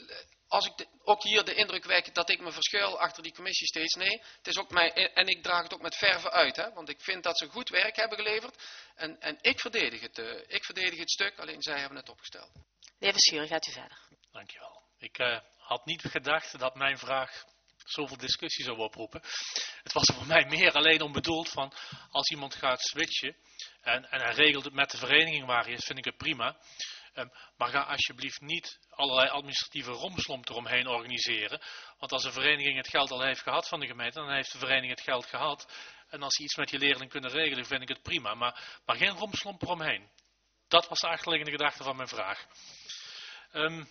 als ik de, ook hier de indruk wek dat ik me verschuil achter die commissie steeds. Nee, het is ook mij, en ik draag het ook met verve uit. Hè, want ik vind dat ze goed werk hebben geleverd. En, en ik, verdedig het, uh, ik verdedig het stuk, alleen zij hebben het opgesteld. De heer Verschuren, gaat u verder. Dankjewel. Ik uh, had niet gedacht dat mijn vraag zoveel discussie zou oproepen. Het was er voor mij meer alleen om bedoeld van, als iemand gaat switchen en, en hij regelt het met de vereniging waar hij is, vind ik het prima. Um, maar ga alsjeblieft niet allerlei administratieve rompslomp eromheen organiseren. Want als een vereniging het geld al heeft gehad van de gemeente, dan heeft de vereniging het geld gehad. En als ze iets met je leerling kunnen regelen, vind ik het prima. Maar, maar geen rompslomp eromheen. Dat was de achterliggende gedachte van mijn vraag. Um,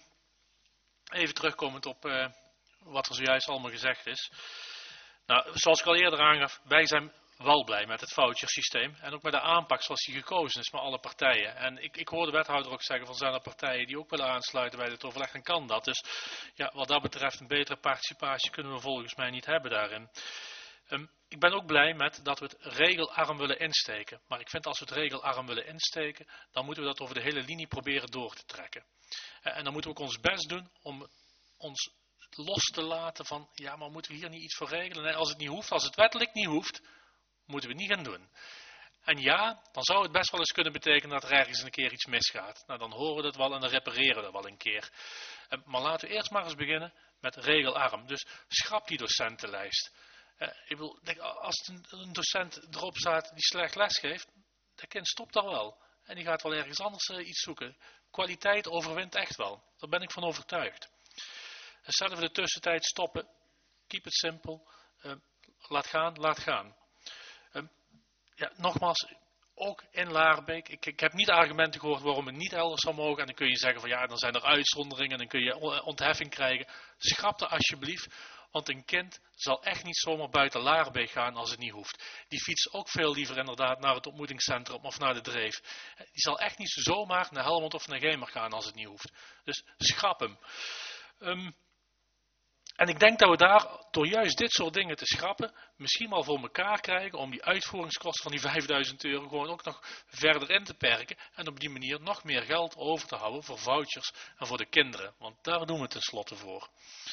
even terugkomend op uh, wat er zojuist allemaal gezegd is. Nou, zoals ik al eerder aangaf, wij zijn wel blij met het vouchersysteem en ook met de aanpak zoals die gekozen is met alle partijen. En ik, ik hoor de wethouder ook zeggen van zijn er partijen die ook willen aansluiten bij dit overleg, dan kan dat. Dus ja, wat dat betreft een betere participatie kunnen we volgens mij niet hebben daarin. Um, ik ben ook blij met dat we het regelarm willen insteken. Maar ik vind als we het regelarm willen insteken, dan moeten we dat over de hele linie proberen door te trekken. Uh, en dan moeten we ook ons best doen om ons los te laten van, ja, maar moeten we hier niet iets voor regelen? Nee, als het niet hoeft, als het wettelijk niet hoeft, moeten we het niet gaan doen. En ja, dan zou het best wel eens kunnen betekenen dat er ergens een keer iets misgaat. Nou, dan horen we dat wel en dan repareren we dat wel een keer. Maar laten we eerst maar eens beginnen met regelarm. Dus schrap die docentenlijst. Uh, ik bedoel, als een, een docent erop staat die slecht les geeft, dat kind stopt daar wel. En die gaat wel ergens anders uh, iets zoeken. Kwaliteit overwint echt wel. Daar ben ik van overtuigd. Hetzelfde de tussentijd stoppen. Keep it simple. Uh, laat gaan, laat gaan. Uh, ja, nogmaals, ook in Laarbeek. Ik, ik heb niet de argumenten gehoord waarom het niet elders zou mogen. En dan kun je zeggen van ja, dan zijn er uitzonderingen. En dan kun je ontheffing krijgen. Schrap er alsjeblieft. Want een kind zal echt niet zomaar buiten Laarbeek gaan als het niet hoeft. Die fietst ook veel liever inderdaad naar het ontmoetingscentrum of naar de Dreef. Die zal echt niet zomaar naar Helmond of naar Gemer gaan als het niet hoeft. Dus schrap hem. Um, en ik denk dat we daar door juist dit soort dingen te schrappen misschien wel voor elkaar krijgen om die uitvoeringskosten van die vijfduizend euro gewoon ook nog verder in te perken. En op die manier nog meer geld over te houden voor vouchers en voor de kinderen. Want daar doen we het tenslotte voor.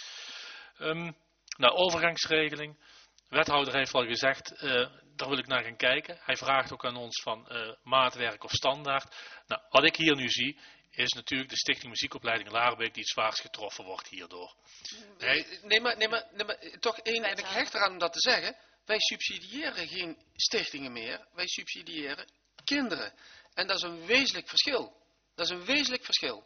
Um, Nou, overgangsregeling. De wethouder heeft al gezegd, uh, daar wil ik naar gaan kijken. Hij vraagt ook aan ons van uh, maatwerk of standaard. Nou, wat ik hier nu zie, is natuurlijk de Stichting Muziekopleiding Laarbeek die het zwaarst getroffen wordt hierdoor. Nee, nee, maar, nee, maar, nee, maar toch één, en ik hecht eraan om dat te zeggen. Wij subsidiëren geen stichtingen meer, wij subsidiëren kinderen. En dat is een wezenlijk verschil. Dat is een wezenlijk verschil.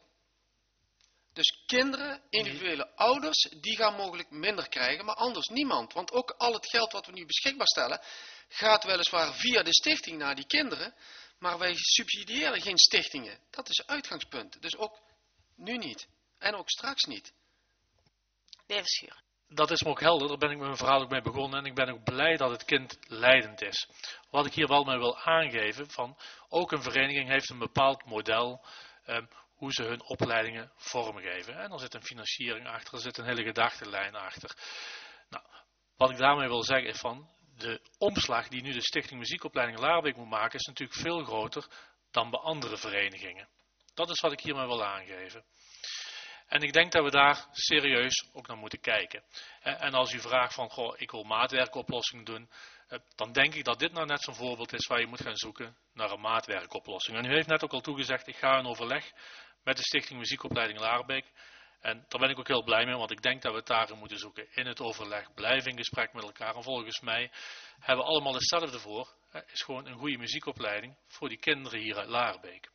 Dus kinderen, individuele ouders, die gaan mogelijk minder krijgen, maar anders niemand. Want ook al het geld wat we nu beschikbaar stellen, gaat weliswaar via de stichting naar die kinderen, maar wij subsidiëren geen stichtingen. Dat is het uitgangspunt. Dus ook nu niet. En ook straks niet. De heer Verschuren. Dat is me ook helder, daar ben ik met mijn verhaal ook mee begonnen en ik ben ook blij dat het kind leidend is. Wat ik hier wel mee wil aangeven, van ook een vereniging heeft een bepaald model, um, hoe ze hun opleidingen vormgeven. En er zit een financiering achter, er zit een hele gedachtenlijn achter. Nou, wat ik daarmee wil zeggen is van, de omslag die nu de Stichting Muziekopleiding Laarbeek moet maken, is natuurlijk veel groter dan bij andere verenigingen. Dat is wat ik hiermee wil aangeven. En ik denk dat we daar serieus ook naar moeten kijken. En als u vraagt van, goh, ik wil maatwerkoplossingen doen, dan denk ik dat dit nou net zo'n voorbeeld is waar je moet gaan zoeken naar een maatwerkoplossing. En u heeft net ook al toegezegd, ik ga in overleg met de Stichting Muziekopleiding Laarbeek. En daar ben ik ook heel blij mee, want ik denk dat we het daarin moeten zoeken. In het overleg, blijven in gesprek met elkaar. En volgens mij hebben we allemaal hetzelfde voor. Het is gewoon een goede muziekopleiding voor die kinderen hier uit Laarbeek.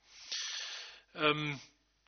Um,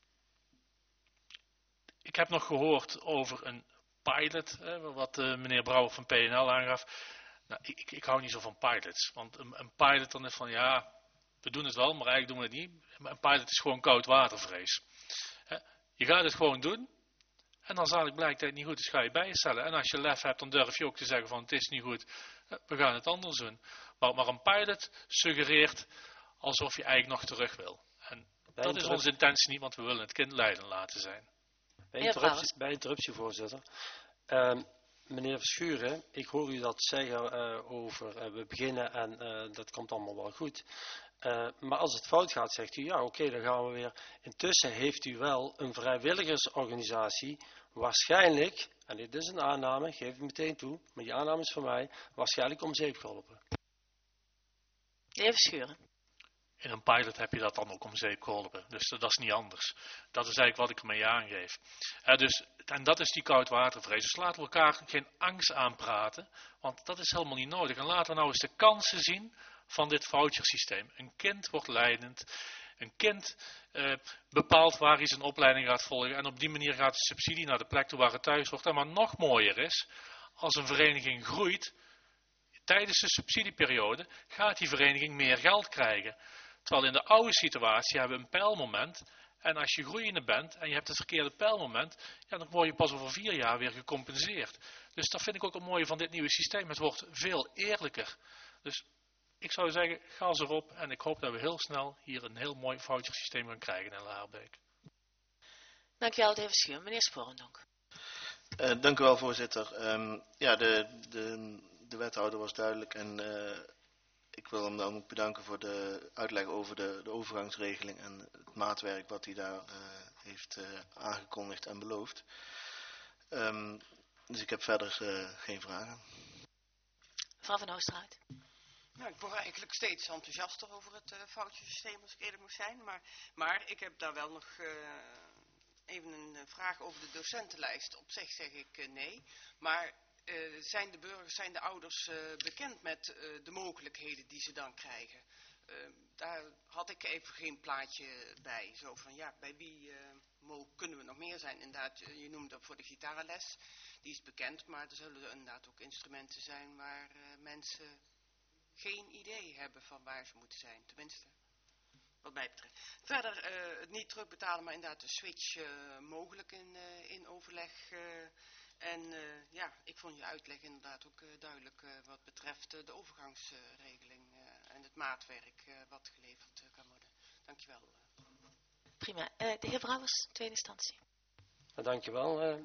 ik heb nog gehoord over een pilot, hè, wat uh, meneer Brouwer van P N L aangaf. Nou, ik, ik, ik hou niet zo van pilots. Want een, een pilot dan is van, ja, we doen het wel, maar eigenlijk doen we het niet. Een pilot is gewoon koudwatervrees. Je gaat het gewoon doen. En dan zal ik blijkt dat het niet goed is, ga je bijstellen. En als je lef hebt, dan durf je ook te zeggen van, het is niet goed. We gaan het anders doen. Maar, maar een pilot suggereert alsof je eigenlijk nog terug wil. En bij dat is onze intentie niet, want we willen het kind leidend laten zijn. Bij interruptie, bij interruptie voorzitter. Uh, meneer Verschuren, ik hoor u dat zeggen uh, over uh, we beginnen en uh, dat komt allemaal wel goed. Uh, maar als het fout gaat, zegt u, ja oké, okay, dan gaan we weer. Intussen heeft u wel een vrijwilligersorganisatie, waarschijnlijk, en dit is een aanname, geef ik meteen toe, maar die aanname is van mij, waarschijnlijk om zeep geholpen. De heer Verschuren. In een pilot heb je dat dan ook om zeep geholpen. Dus dat is niet anders. Dat is eigenlijk wat ik ermee aangeef. Uh, dus, en dat is die koudwatervrees. Dus laten we elkaar geen angst aanpraten. Want dat is helemaal niet nodig. En laten we nou eens de kansen zien van dit vouchersysteem. Een kind wordt leidend. Een kind uh, bepaalt waar hij zijn opleiding gaat volgen. En op die manier gaat de subsidie naar de plek toe waar het thuis wordt. En wat nog mooier is, als een vereniging groeit, tijdens de subsidieperiode gaat die vereniging meer geld krijgen. Terwijl in de oude situatie hebben we een pijlmoment. En als je groeiende bent en je hebt het verkeerde pijlmoment, ja, dan word je pas over vier jaar weer gecompenseerd. Dus dat vind ik ook het mooie van dit nieuwe systeem. Het wordt veel eerlijker. Dus ik zou zeggen, gas erop. En ik hoop dat we heel snel hier een heel mooi vouchersysteem gaan krijgen in Laarbeek. Dankjewel, de heer Verschuren. Meneer Sporendonk. Uh, dank u wel, voorzitter. Um, ja, de, de, de wethouder was duidelijk en uh, ik wil hem dan ook bedanken voor de uitleg over de, de overgangsregeling en het maatwerk wat hij daar uh, heeft uh, aangekondigd en beloofd. Um, dus ik heb verder uh, geen vragen. Mevrouw van Oosterhout. Nou, ik word eigenlijk steeds enthousiaster over het uh, foutjesysteem, als ik eerlijk moet zijn. Maar, maar ik heb daar wel nog uh, even een vraag over de docentenlijst. Op zich zeg ik uh, nee. Maar uh, zijn de burgers, zijn de ouders uh, bekend met uh, de mogelijkheden die ze dan krijgen? Uh, daar had ik even geen plaatje bij. Zo van, ja, bij wie uh, mogen, kunnen we nog meer zijn? Inderdaad, je noemde dat voor de gitarenles. Die is bekend, maar er zullen inderdaad ook instrumenten zijn waar uh, mensen geen idee hebben van waar ze moeten zijn. Tenminste, wat mij betreft. Verder uh, het niet terugbetalen, maar inderdaad de switch uh, mogelijk in, uh, in overleg. Uh, en uh, ja, ik vond je uitleg inderdaad ook uh, duidelijk uh, wat betreft uh, de overgangsregeling uh, en het maatwerk uh, wat geleverd uh, kan worden. Dankjewel. Prima. Uh, de heer Brouwers, tweede instantie. Dankjewel. Uh,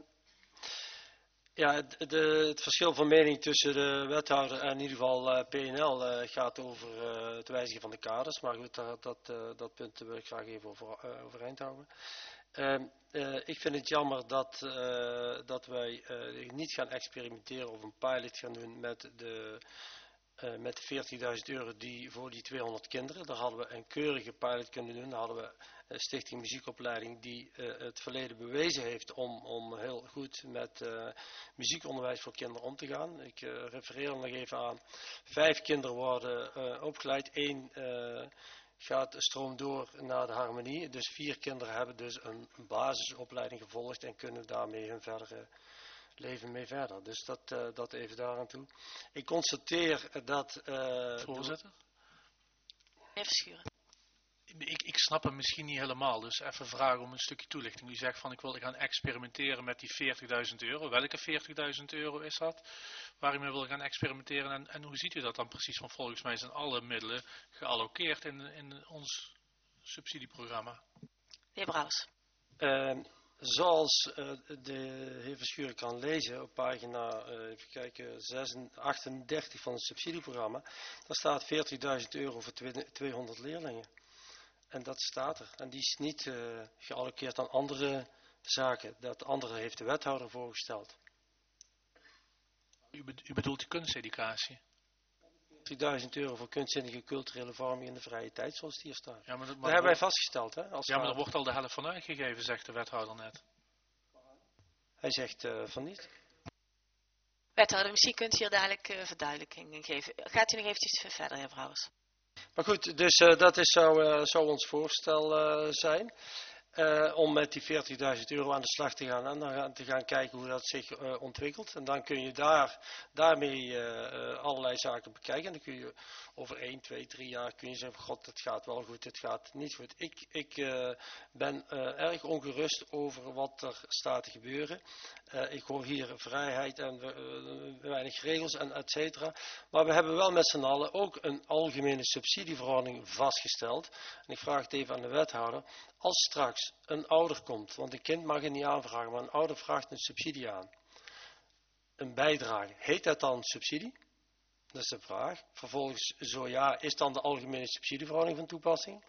ja, het, de, het verschil van mening tussen de wethouder en in ieder geval uh, P N L uh, gaat over uh, het wijzigen van de kaders. Maar goed, dat, dat, uh, dat punt wil ik graag even over, uh, overeind houden. Uh, uh, ik vind het jammer dat, uh, dat wij uh, niet gaan experimenteren of een pilot gaan doen met de, uh, met de veertigduizend euro die voor die tweehonderd kinderen. Daar hadden we een keurige pilot kunnen doen. Daar hadden we een stichting muziekopleiding die uh, het verleden bewezen heeft om, om heel goed met uh, muziekonderwijs voor kinderen om te gaan. Ik uh, refereer nog even aan. Vijf kinderen worden uh, opgeleid. Eén uh, gaat stroom door naar de harmonie. Dus vier kinderen hebben dus een basisopleiding gevolgd en kunnen daarmee hun verdere leven mee verder. Dus dat, uh, dat even daar aan toe. Ik constateer dat... Uh, Voorzitter? Even schuren. Ik, ik snap hem misschien niet helemaal, dus even vragen om een stukje toelichting. U zegt van ik wil gaan experimenteren met die veertigduizend euro. Welke veertigduizend euro is dat? Waarom u wil gaan experimenteren en, en hoe ziet u dat dan precies? Want volgens mij zijn alle middelen gealloceerd in, in ons subsidieprogramma. De heer Brouwers. Uh, zoals uh, de heer Verschuren kan lezen op pagina uh, even kijken, achtendertig van het subsidieprogramma, daar staat veertigduizend euro voor tweehonderd leerlingen. En dat staat er. En die is niet uh, gealloceerd aan andere zaken. Dat andere heeft de wethouder voorgesteld. U, be u bedoelt de kunsteducatie? veertigduizend euro voor kunstzinnige culturele vorming in de vrije tijd, zoals het hier staat. Ja, maar dat, maar dat hebben wij vastgesteld. Hè, als ja, maar er wordt al de helft van uitgegeven, zegt de wethouder net. Hij zegt uh, van niet. Wethouder, misschien kunt u hier dadelijk uh, verduidelijking geven. Gaat u nog eventjes verder, heer Brouwers? Maar goed, dus uh, dat is, zou, uh, zou ons voorstel uh, zijn. Uh, om met die veertigduizend euro aan de slag te gaan en dan te gaan kijken hoe dat zich uh, ontwikkelt. En dan kun je daar, daarmee uh, uh, allerlei zaken bekijken. En dan kun je over één, twee, drie jaar kun je zeggen, god, het gaat wel goed, het gaat niet goed. Ik, ik uh, ben uh, erg ongerust over wat er staat te gebeuren. Uh, ik hoor hier vrijheid en uh, weinig regels en et cetera. Maar we hebben wel met z'n allen ook een algemene subsidieverordening vastgesteld. En ik vraag het even aan de wethouder. Als straks een ouder komt, want een kind mag het niet aanvragen, maar een ouder vraagt een subsidie aan. Een bijdrage. Heet dat dan subsidie? Dat is de vraag. Vervolgens, zo ja, is dan de algemene subsidieverordening van toepassing?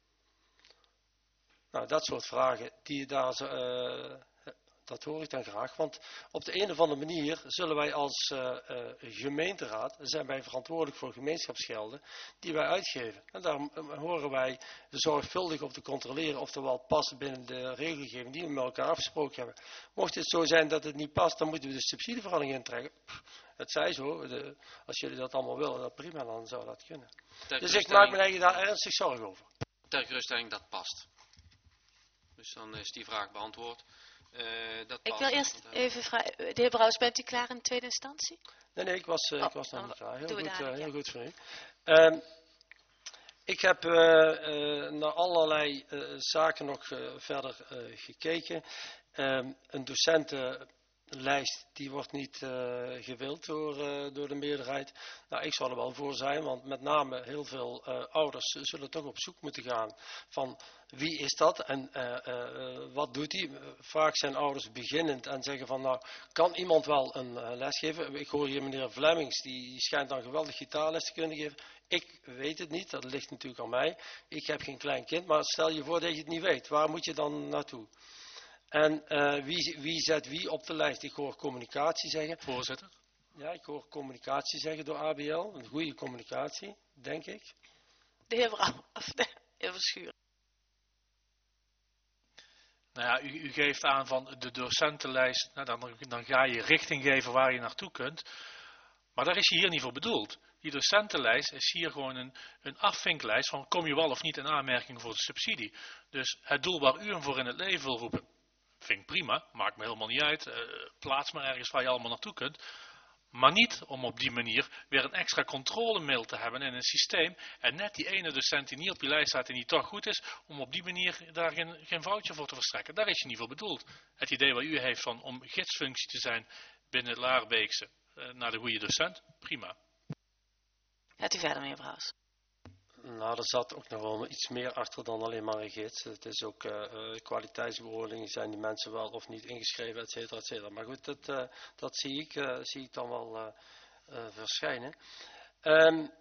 Nou, dat soort vragen, die daar, uh, dat hoor ik dan graag. Want op de een of andere manier zullen wij als uh, uh, gemeenteraad, zijn wij verantwoordelijk voor gemeenschapsgelden die wij uitgeven. En daar uh, horen wij zorgvuldig op te controleren of er wel past binnen de regelgeving die we met elkaar afgesproken hebben. Mocht het zo zijn dat het niet past, dan moeten we de subsidieverordening intrekken. Pff, het zij zo, de, als jullie dat allemaal willen, dan prima, dan zou dat kunnen. Ter dus ik maak me eigenlijk daar ernstig zorgen over. Ter geruststelling, dat past. Dus dan is die vraag beantwoord. Uh, dat ik wil eerst even vragen, de heer Brouwers, bent u klaar in de tweede instantie? Nee, nee, ik was, uh, oh, ik was nog niet klaar. Heel, goed, uh, heel ja. goed voor u. Uh, ik heb uh, uh, naar allerlei uh, zaken nog uh, verder uh, gekeken. Um, een docentenlijst, die wordt niet uh, gewild door, uh, door de meerderheid. Nou, ik zal er wel voor zijn, want met name heel veel uh, ouders zullen toch op zoek moeten gaan van wie is dat en uh, uh, wat doet hij. Vaak zijn ouders beginnend en zeggen van nou, kan iemand wel een uh, les geven? Ik hoor hier meneer Vlemmings, die, die schijnt dan geweldig gitaarles te kunnen geven. Ik weet het niet, dat ligt natuurlijk aan mij. Ik heb geen klein kind, maar stel je voor dat je het niet weet. Waar moet je dan naartoe? En uh, wie, wie zet wie op de lijst? Ik hoor communicatie zeggen. Voorzitter. Ja, ik hoor communicatie zeggen door A B L. Een goede communicatie, denk ik. De heer Brouw, of de heer Verschuren. Nou ja, u, u geeft aan van de docentenlijst, nou dan, dan ga je richting geven waar je naartoe kunt. Maar daar is je hier niet voor bedoeld. Die docentenlijst is hier gewoon een, een afvinklijst van kom je wel of niet in aanmerking voor de subsidie. Dus het doel waar u hem voor in het leven wil roepen, vind ik prima, maakt me helemaal niet uit. Uh, plaats maar ergens waar je allemaal naartoe kunt. Maar niet om op die manier weer een extra controlemail te hebben in een systeem. En net die ene docent die niet op je lijst staat en die toch goed is, om op die manier daar geen, geen voucher voor te verstrekken. Daar is je niet voor bedoeld. Het idee wat u heeft van om gidsfunctie te zijn binnen het Laarbeekse uh, naar de goede docent, prima. Gaat u verder, meneer Brouwers. Nou, er zat ook nog wel iets meer achter dan alleen maar een gids. Het is ook uh, uh, kwaliteitsbeoordeling, zijn die mensen wel of niet ingeschreven, et cetera, et cetera. Maar goed, dat, uh, dat zie, ik, uh, zie ik dan wel uh, uh, verschijnen. Um,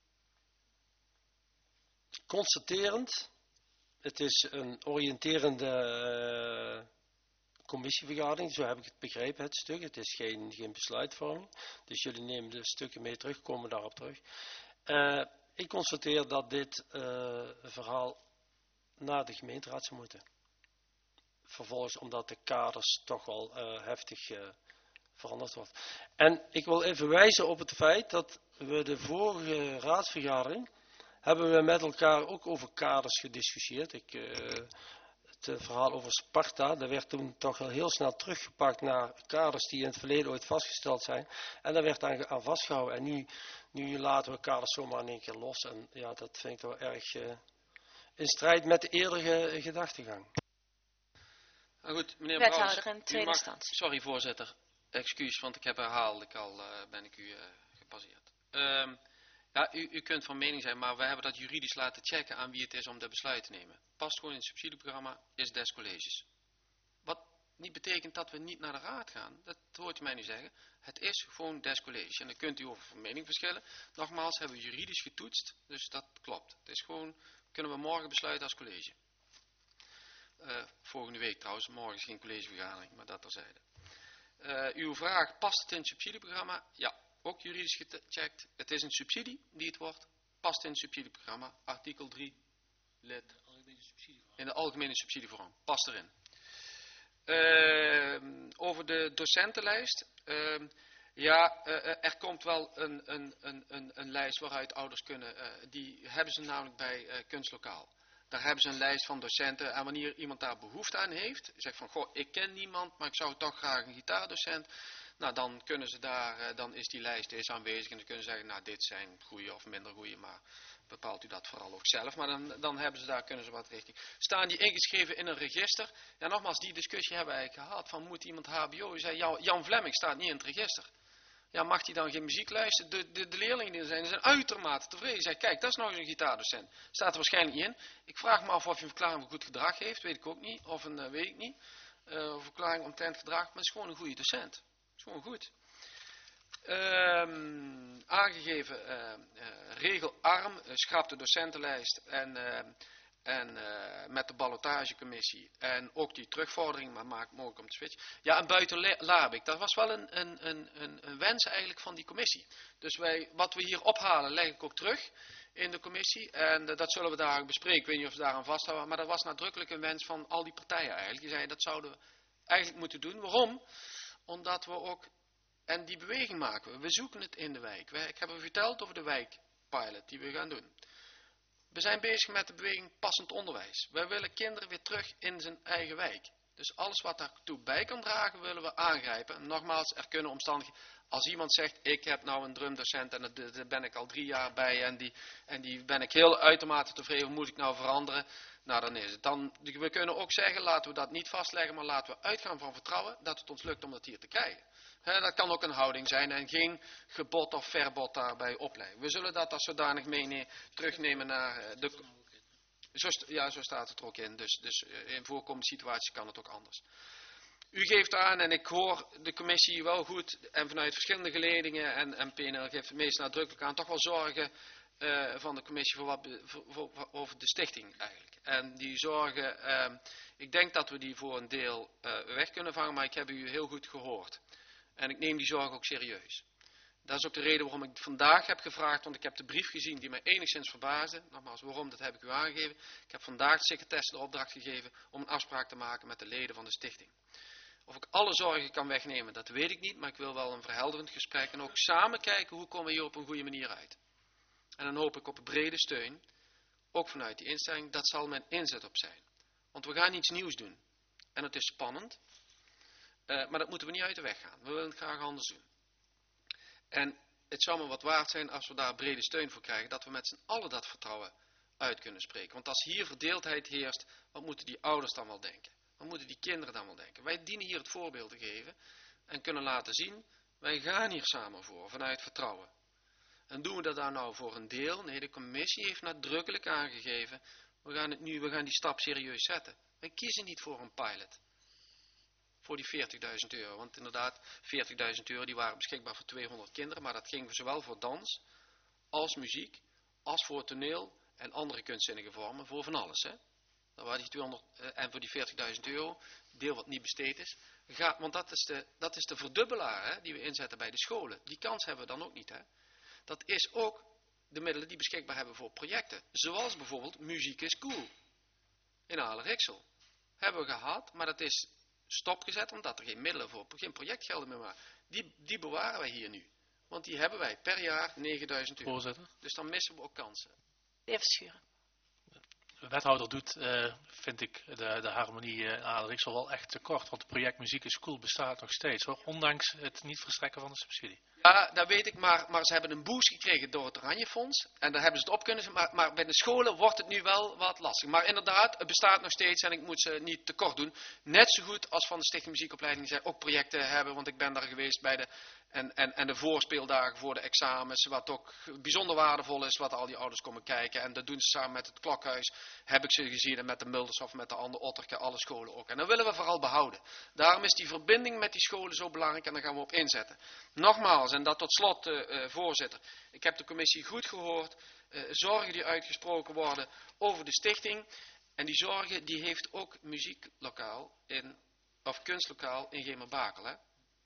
constaterend, het is een oriënterende uh, commissievergadering, zo heb ik het begrepen, het stuk. Het is geen, geen besluitvorming, dus jullie nemen de stukken mee terug, komen daarop terug. Uh, Ik constateer dat dit uh, verhaal naar de gemeenteraad zou moeten. Vervolgens omdat de kaders toch wel uh, heftig uh, veranderd worden. En ik wil even wijzen op het feit dat we de vorige raadsvergadering hebben we met elkaar ook over kaders gediscussieerd. Ik, uh, het uh, verhaal over Sparta, dat werd toen toch wel heel snel teruggepakt naar kaders die in het verleden ooit vastgesteld zijn. En daar werd aan, aan vastgehouden. En nu, nu laten we kaders zomaar in één keer los. En ja, dat vind ik wel erg uh, in strijd met de eerdere gedachtegang. Nou goed, meneer Wethouder Brouwers, in tweede mag, instantie. sorry voorzitter, excuus, want ik heb herhaaldelijk al, uh, ben ik u uh, gepasseerd. Um, ja, u, u kunt van mening zijn, maar we hebben dat juridisch laten checken aan wie het is om de besluit te nemen. Past gewoon in het subsidieprogramma, is des colleges. Wat niet betekent dat we niet naar de raad gaan, dat hoort u mij nu zeggen. Het is gewoon des colleges en dan kunt u over van mening verschillen. Nogmaals, hebben we juridisch getoetst, dus dat klopt. Het is gewoon, kunnen we morgen besluiten als college. Uh, volgende week trouwens, morgen is geen collegevergadering, maar dat terzijde. Uh, uw vraag, past het in het subsidieprogramma? Ja, ook juridisch gecheckt. Het is een subsidie die het wordt, past in het subsidieprogramma. Artikel drie, lid. In de algemene subsidievorm, past erin. Uh, over de docentenlijst. Uh, ja, uh, er komt wel een, een, een, een, een lijst waaruit ouders kunnen, uh, die hebben ze namelijk bij uh, Kunstlokaal. Daar hebben ze een lijst van docenten en wanneer iemand daar behoefte aan heeft, zegt van, goh, ik ken niemand, maar ik zou toch graag een gitaardocent. Nou, dan kunnen ze daar, dan is die lijst is aanwezig en dan kunnen ze zeggen, nou, dit zijn goede of minder goede, maar bepaalt u dat vooral ook zelf. Maar dan, dan hebben ze daar, kunnen ze wat richting. Staan die ingeschreven in een register? Ja, nogmaals, die discussie hebben we eigenlijk gehad, van moet iemand H B O? U zei, Jan, Jan Vlemming staat niet in het register. Ja, mag hij dan geen muziek luisteren? De, de, de leerlingen die er zijn, die zijn uitermate tevreden. Zeg, kijk, dat is nog eens een gitaardocent. Staat er waarschijnlijk niet in. Ik vraag me af of hij een verklaring voor goed gedrag heeft. Weet ik ook niet. Of een, uh, weet ik niet. Uh, een verklaring omtrent gedrag. Maar het is gewoon een goede docent. Het is gewoon goed. Uh, aangegeven uh, uh, regelarm. Uh, schrap de docentenlijst. En... Uh, En uh, met de ballotagecommissie en ook die terugvordering, maar maakt mogelijk om te switchen. Ja, en buiten Laarbik, dat was wel een, een, een, een wens eigenlijk van die commissie. Dus wij, wat we hier ophalen, leg ik ook terug in de commissie. En uh, dat zullen we daar bespreken, ik weet niet of we daaraan vasthouden. Maar dat was nadrukkelijk een wens van al die partijen eigenlijk. Die zeiden, dat zouden we eigenlijk moeten doen. Waarom? Omdat we ook, en die beweging maken we, we zoeken het in de wijk. Wij, ik heb u verteld over de wijkpilot die we gaan doen. We zijn bezig met de beweging passend onderwijs. Wij willen kinderen weer terug in zijn eigen wijk. Dus alles wat daartoe bij kan dragen, willen we aangrijpen. En nogmaals, er kunnen omstandigheden... Als iemand zegt, ik heb nou een drumdocent en daar ben ik al drie jaar bij... en die, en die ben ik heel uitermate tevreden, moet ik nou veranderen? Nou, dan is het. Dan, we kunnen ook zeggen, laten we dat niet vastleggen... maar laten we uitgaan van vertrouwen dat het ons lukt om dat hier te krijgen. He, dat kan ook een houding zijn en geen gebod of verbod daarbij opleggen. We zullen dat als zodanig meenemen, terugnemen naar de... Zo, ja, zo staat het er ook in. Dus, dus in voorkomende situaties kan het ook anders. U geeft aan, en ik hoor de commissie wel goed, en vanuit verschillende geledingen, en, en P N L geeft het meest nadrukkelijk aan, toch wel zorgen uh, van de commissie voor wat, voor, voor, over de stichting eigenlijk. En die zorgen, uh, ik denk dat we die voor een deel uh, weg kunnen vangen, maar ik heb u heel goed gehoord. En ik neem die zorg ook serieus. Dat is ook de reden waarom ik vandaag heb gevraagd, want ik heb de brief gezien die mij enigszins verbaasde. Nogmaals, waarom, dat heb ik u aangegeven. Ik heb vandaag de secretaresse de opdracht gegeven om een afspraak te maken met de leden van de stichting. Of ik alle zorgen kan wegnemen, dat weet ik niet, maar ik wil wel een verhelderend gesprek en ook samen kijken hoe komen we hier op een goede manier uit. En dan hoop ik op een brede steun, ook vanuit die instelling, dat zal mijn inzet op zijn. Want we gaan iets nieuws doen. En het is spannend, uh, maar dat moeten we niet uit de weg gaan. We willen het graag anders doen. En het zou me wat waard zijn als we daar brede steun voor krijgen, dat we met z'n allen dat vertrouwen uit kunnen spreken. Want als hier verdeeldheid heerst, wat moeten die ouders dan wel denken? Wat moeten die kinderen dan wel denken? Wij dienen hier het voorbeeld te geven en kunnen laten zien, wij gaan hier samen voor, vanuit vertrouwen. En doen we dat daar nou voor een deel? Nee, de commissie heeft nadrukkelijk aangegeven, we gaan het nu, we gaan die stap serieus zetten. Wij kiezen niet voor een pilot. Voor die veertigduizend euro. Want inderdaad, veertigduizend euro die waren beschikbaar voor tweehonderd kinderen. Maar dat ging zowel voor dans, als muziek, als voor toneel en andere kunstzinnige vormen. Voor van alles. Hè? Dat waren die tweehonderd, en voor die veertigduizend euro, deel wat niet besteed is. Ga, want dat is de, dat is de verdubbelaar hè, die we inzetten bij de scholen. Die kans hebben we dan ook niet. Hè? Dat is ook de middelen die beschikbaar hebben voor projecten. Zoals bijvoorbeeld Muziek is Cool. In Aale-Riksel. Hebben we gehad, maar dat is stopgezet omdat er geen middelen voor, geen projectgelden meer waren. Die, die bewaren wij hier nu. Want die hebben wij per jaar negenduizend euro. Voorzitter. Dus dan missen we ook kansen. Even schuren. De wethouder doet, uh, vind ik, de, de harmonie in Aale-Riksel wel echt tekort. Want het project Muziek is Cool bestaat nog steeds, hoor. Ondanks het niet verstrekken van de subsidie. Ja, dat weet ik, maar, maar ze hebben een boost gekregen door het Oranjefonds. En daar hebben ze het op kunnen zetten. Maar, maar bij de scholen wordt het nu wel wat lastig. Maar inderdaad, het bestaat nog steeds en ik moet ze niet tekort doen. Net zo goed als van de Stichting Muziekopleiding die zij ook projecten hebben. Want ik ben daar geweest bij de, en, en, en de voorspeeldagen voor de examens. Wat ook bijzonder waardevol is, wat al die ouders komen kijken. En dat doen ze samen met het Klokhuis. Heb ik ze gezien en met de Muldershof, met de andere Otterke, alle scholen ook. En dat willen we vooral behouden. Daarom is die verbinding met die scholen zo belangrijk en daar gaan we op inzetten. Nogmaals, en dat tot slot, uh, uh, voorzitter. Ik heb de commissie goed gehoord. Uh, zorgen die uitgesproken worden over de stichting. En die zorgen, die heeft ook muzieklokaal, in, of kunstlokaal in Gemerbakel. Hè?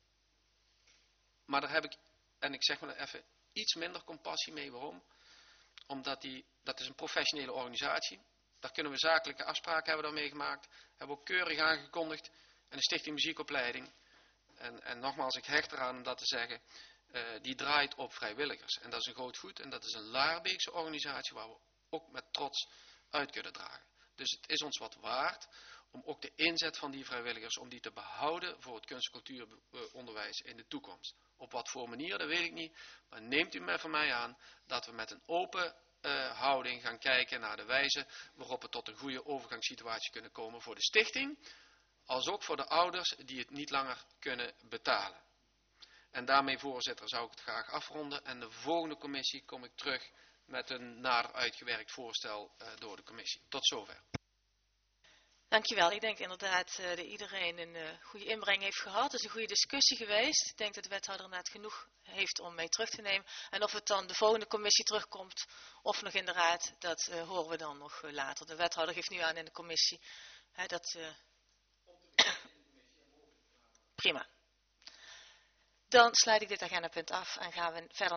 Maar daar heb ik, en ik zeg maar even, iets minder compassie mee. Waarom? Omdat die, dat is een professionele organisatie. Daar kunnen we zakelijke afspraken hebben daarmee gemaakt. Hebben we ook keurig aangekondigd. En de Stichting Muziekopleiding. En, en nogmaals, ik hecht eraan om dat te zeggen. Uh, die draait op vrijwilligers. En dat is een groot goed. En dat is een Laarbeekse organisatie waar we ook met trots uit kunnen dragen. Dus het is ons wat waard om ook de inzet van die vrijwilligers, om die te behouden voor het kunst- en cultuuronderwijs in de toekomst. Op wat voor manier, dat weet ik niet. Maar neemt u mij van mij aan dat we met een open uh, houding gaan kijken naar de wijze waarop we tot een goede overgangssituatie kunnen komen voor de stichting. Als ook voor de ouders die het niet langer kunnen betalen. En daarmee, voorzitter, zou ik het graag afronden. En de volgende commissie kom ik terug met een nader uitgewerkt voorstel uh, door de commissie. Tot zover. Dankjewel. Ik denk inderdaad uh, dat iedereen een uh, goede inbreng heeft gehad. Het is een goede discussie geweest. Ik denk dat de wethouder inderdaad genoeg heeft om mee terug te nemen. En of het dan de volgende commissie terugkomt of nog in de raad, dat uh, horen we dan nog uh, later. De wethouder geeft nu aan in de commissie. Hè, dat, uh... Prima. Dan sluit ik dit agendapunt af en gaan we verder.